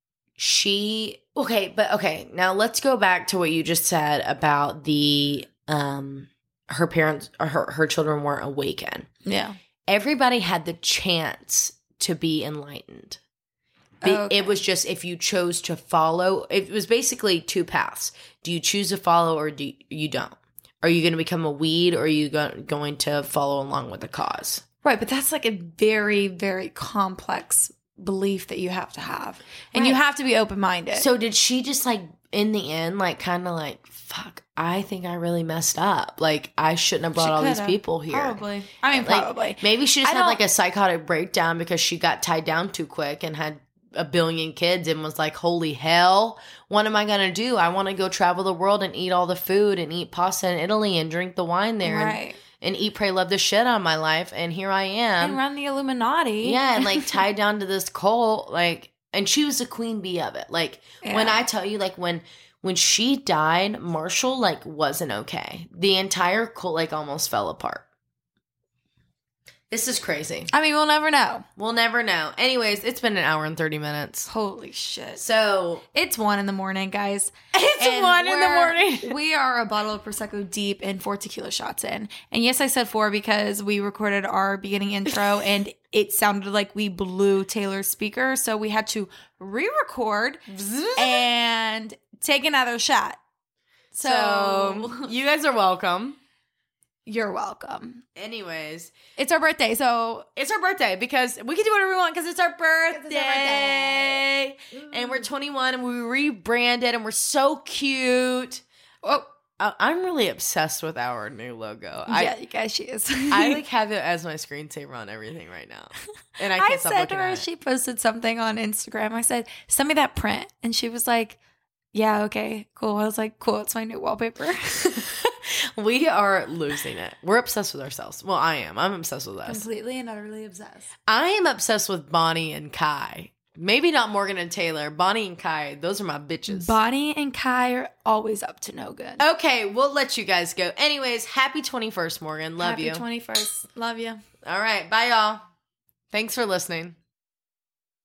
okay, now let's go back to what you just said about the, her parents, or her children weren't awakened. Yeah. Everybody had the chance to be enlightened. Okay. It was just if you chose to follow. It was basically two paths. Do you choose to follow, or do you don't? Are you going to become a weed, or are you going to follow along with the cause? Right, but that's like a very, very complex belief that you have to have. And you have to be open-minded. So did she just like, in the end, like kind of like, fuck, I think I really messed up. Like, I shouldn't have brought all these people here. Probably. I mean, probably. Like, maybe she just had like a psychotic breakdown because she got tied down too quick and had a billion kids and was like, holy hell, what am I going to do? I want to go travel the world and eat all the food and eat pasta in Italy and drink the wine there. Right. And eat, pray, love the shit out of my life. And here I am. And run the Illuminati. Yeah. And like tied down to this cult. Like, and she was the queen bee of it. Like, when I tell you, like, when she died, Marshall, like, wasn't okay. The entire cult, like, almost fell apart. This is crazy. I mean, we'll never know. We'll never know. Anyways, it's been an hour and 30 minutes. Holy shit. So it's 1 in.the.morning, guys. It's 1 in.the.morning. We are a bottle of Prosecco deep and 4 tequila shots in. And yes, I said 4 because we recorded our beginning intro and it sounded like we blew Taylor's speaker. So we had to re-record and take another shot. So you guys are welcome. You're welcome. Anyways, it's our birthday, so it's our birthday because we can do whatever we want because it's our birthday. And we're 21 and we rebranded and we're so cute. Oh, I'm really obsessed with our new logo. Yeah, you guys, she is. I like have it as my screensaver on everything right now, and I can't stop looking at it. She posted something on Instagram. I said, "Send me that print," and she was like, "Yeah, okay, cool." I was like, "Cool, it's my new wallpaper." We are losing it. We're obsessed with ourselves. Well, I am. I'm obsessed with us. Completely and utterly obsessed. I am obsessed with Bonnie and Kai. Maybe not Morgan and Taylor. Bonnie and Kai, those are my bitches. Bonnie and Kai are always up to no good. Okay, we'll let you guys go. Anyways, happy 21st, Morgan. Love you. Happy 21st. Love you. All right, bye, y'all. Thanks for listening.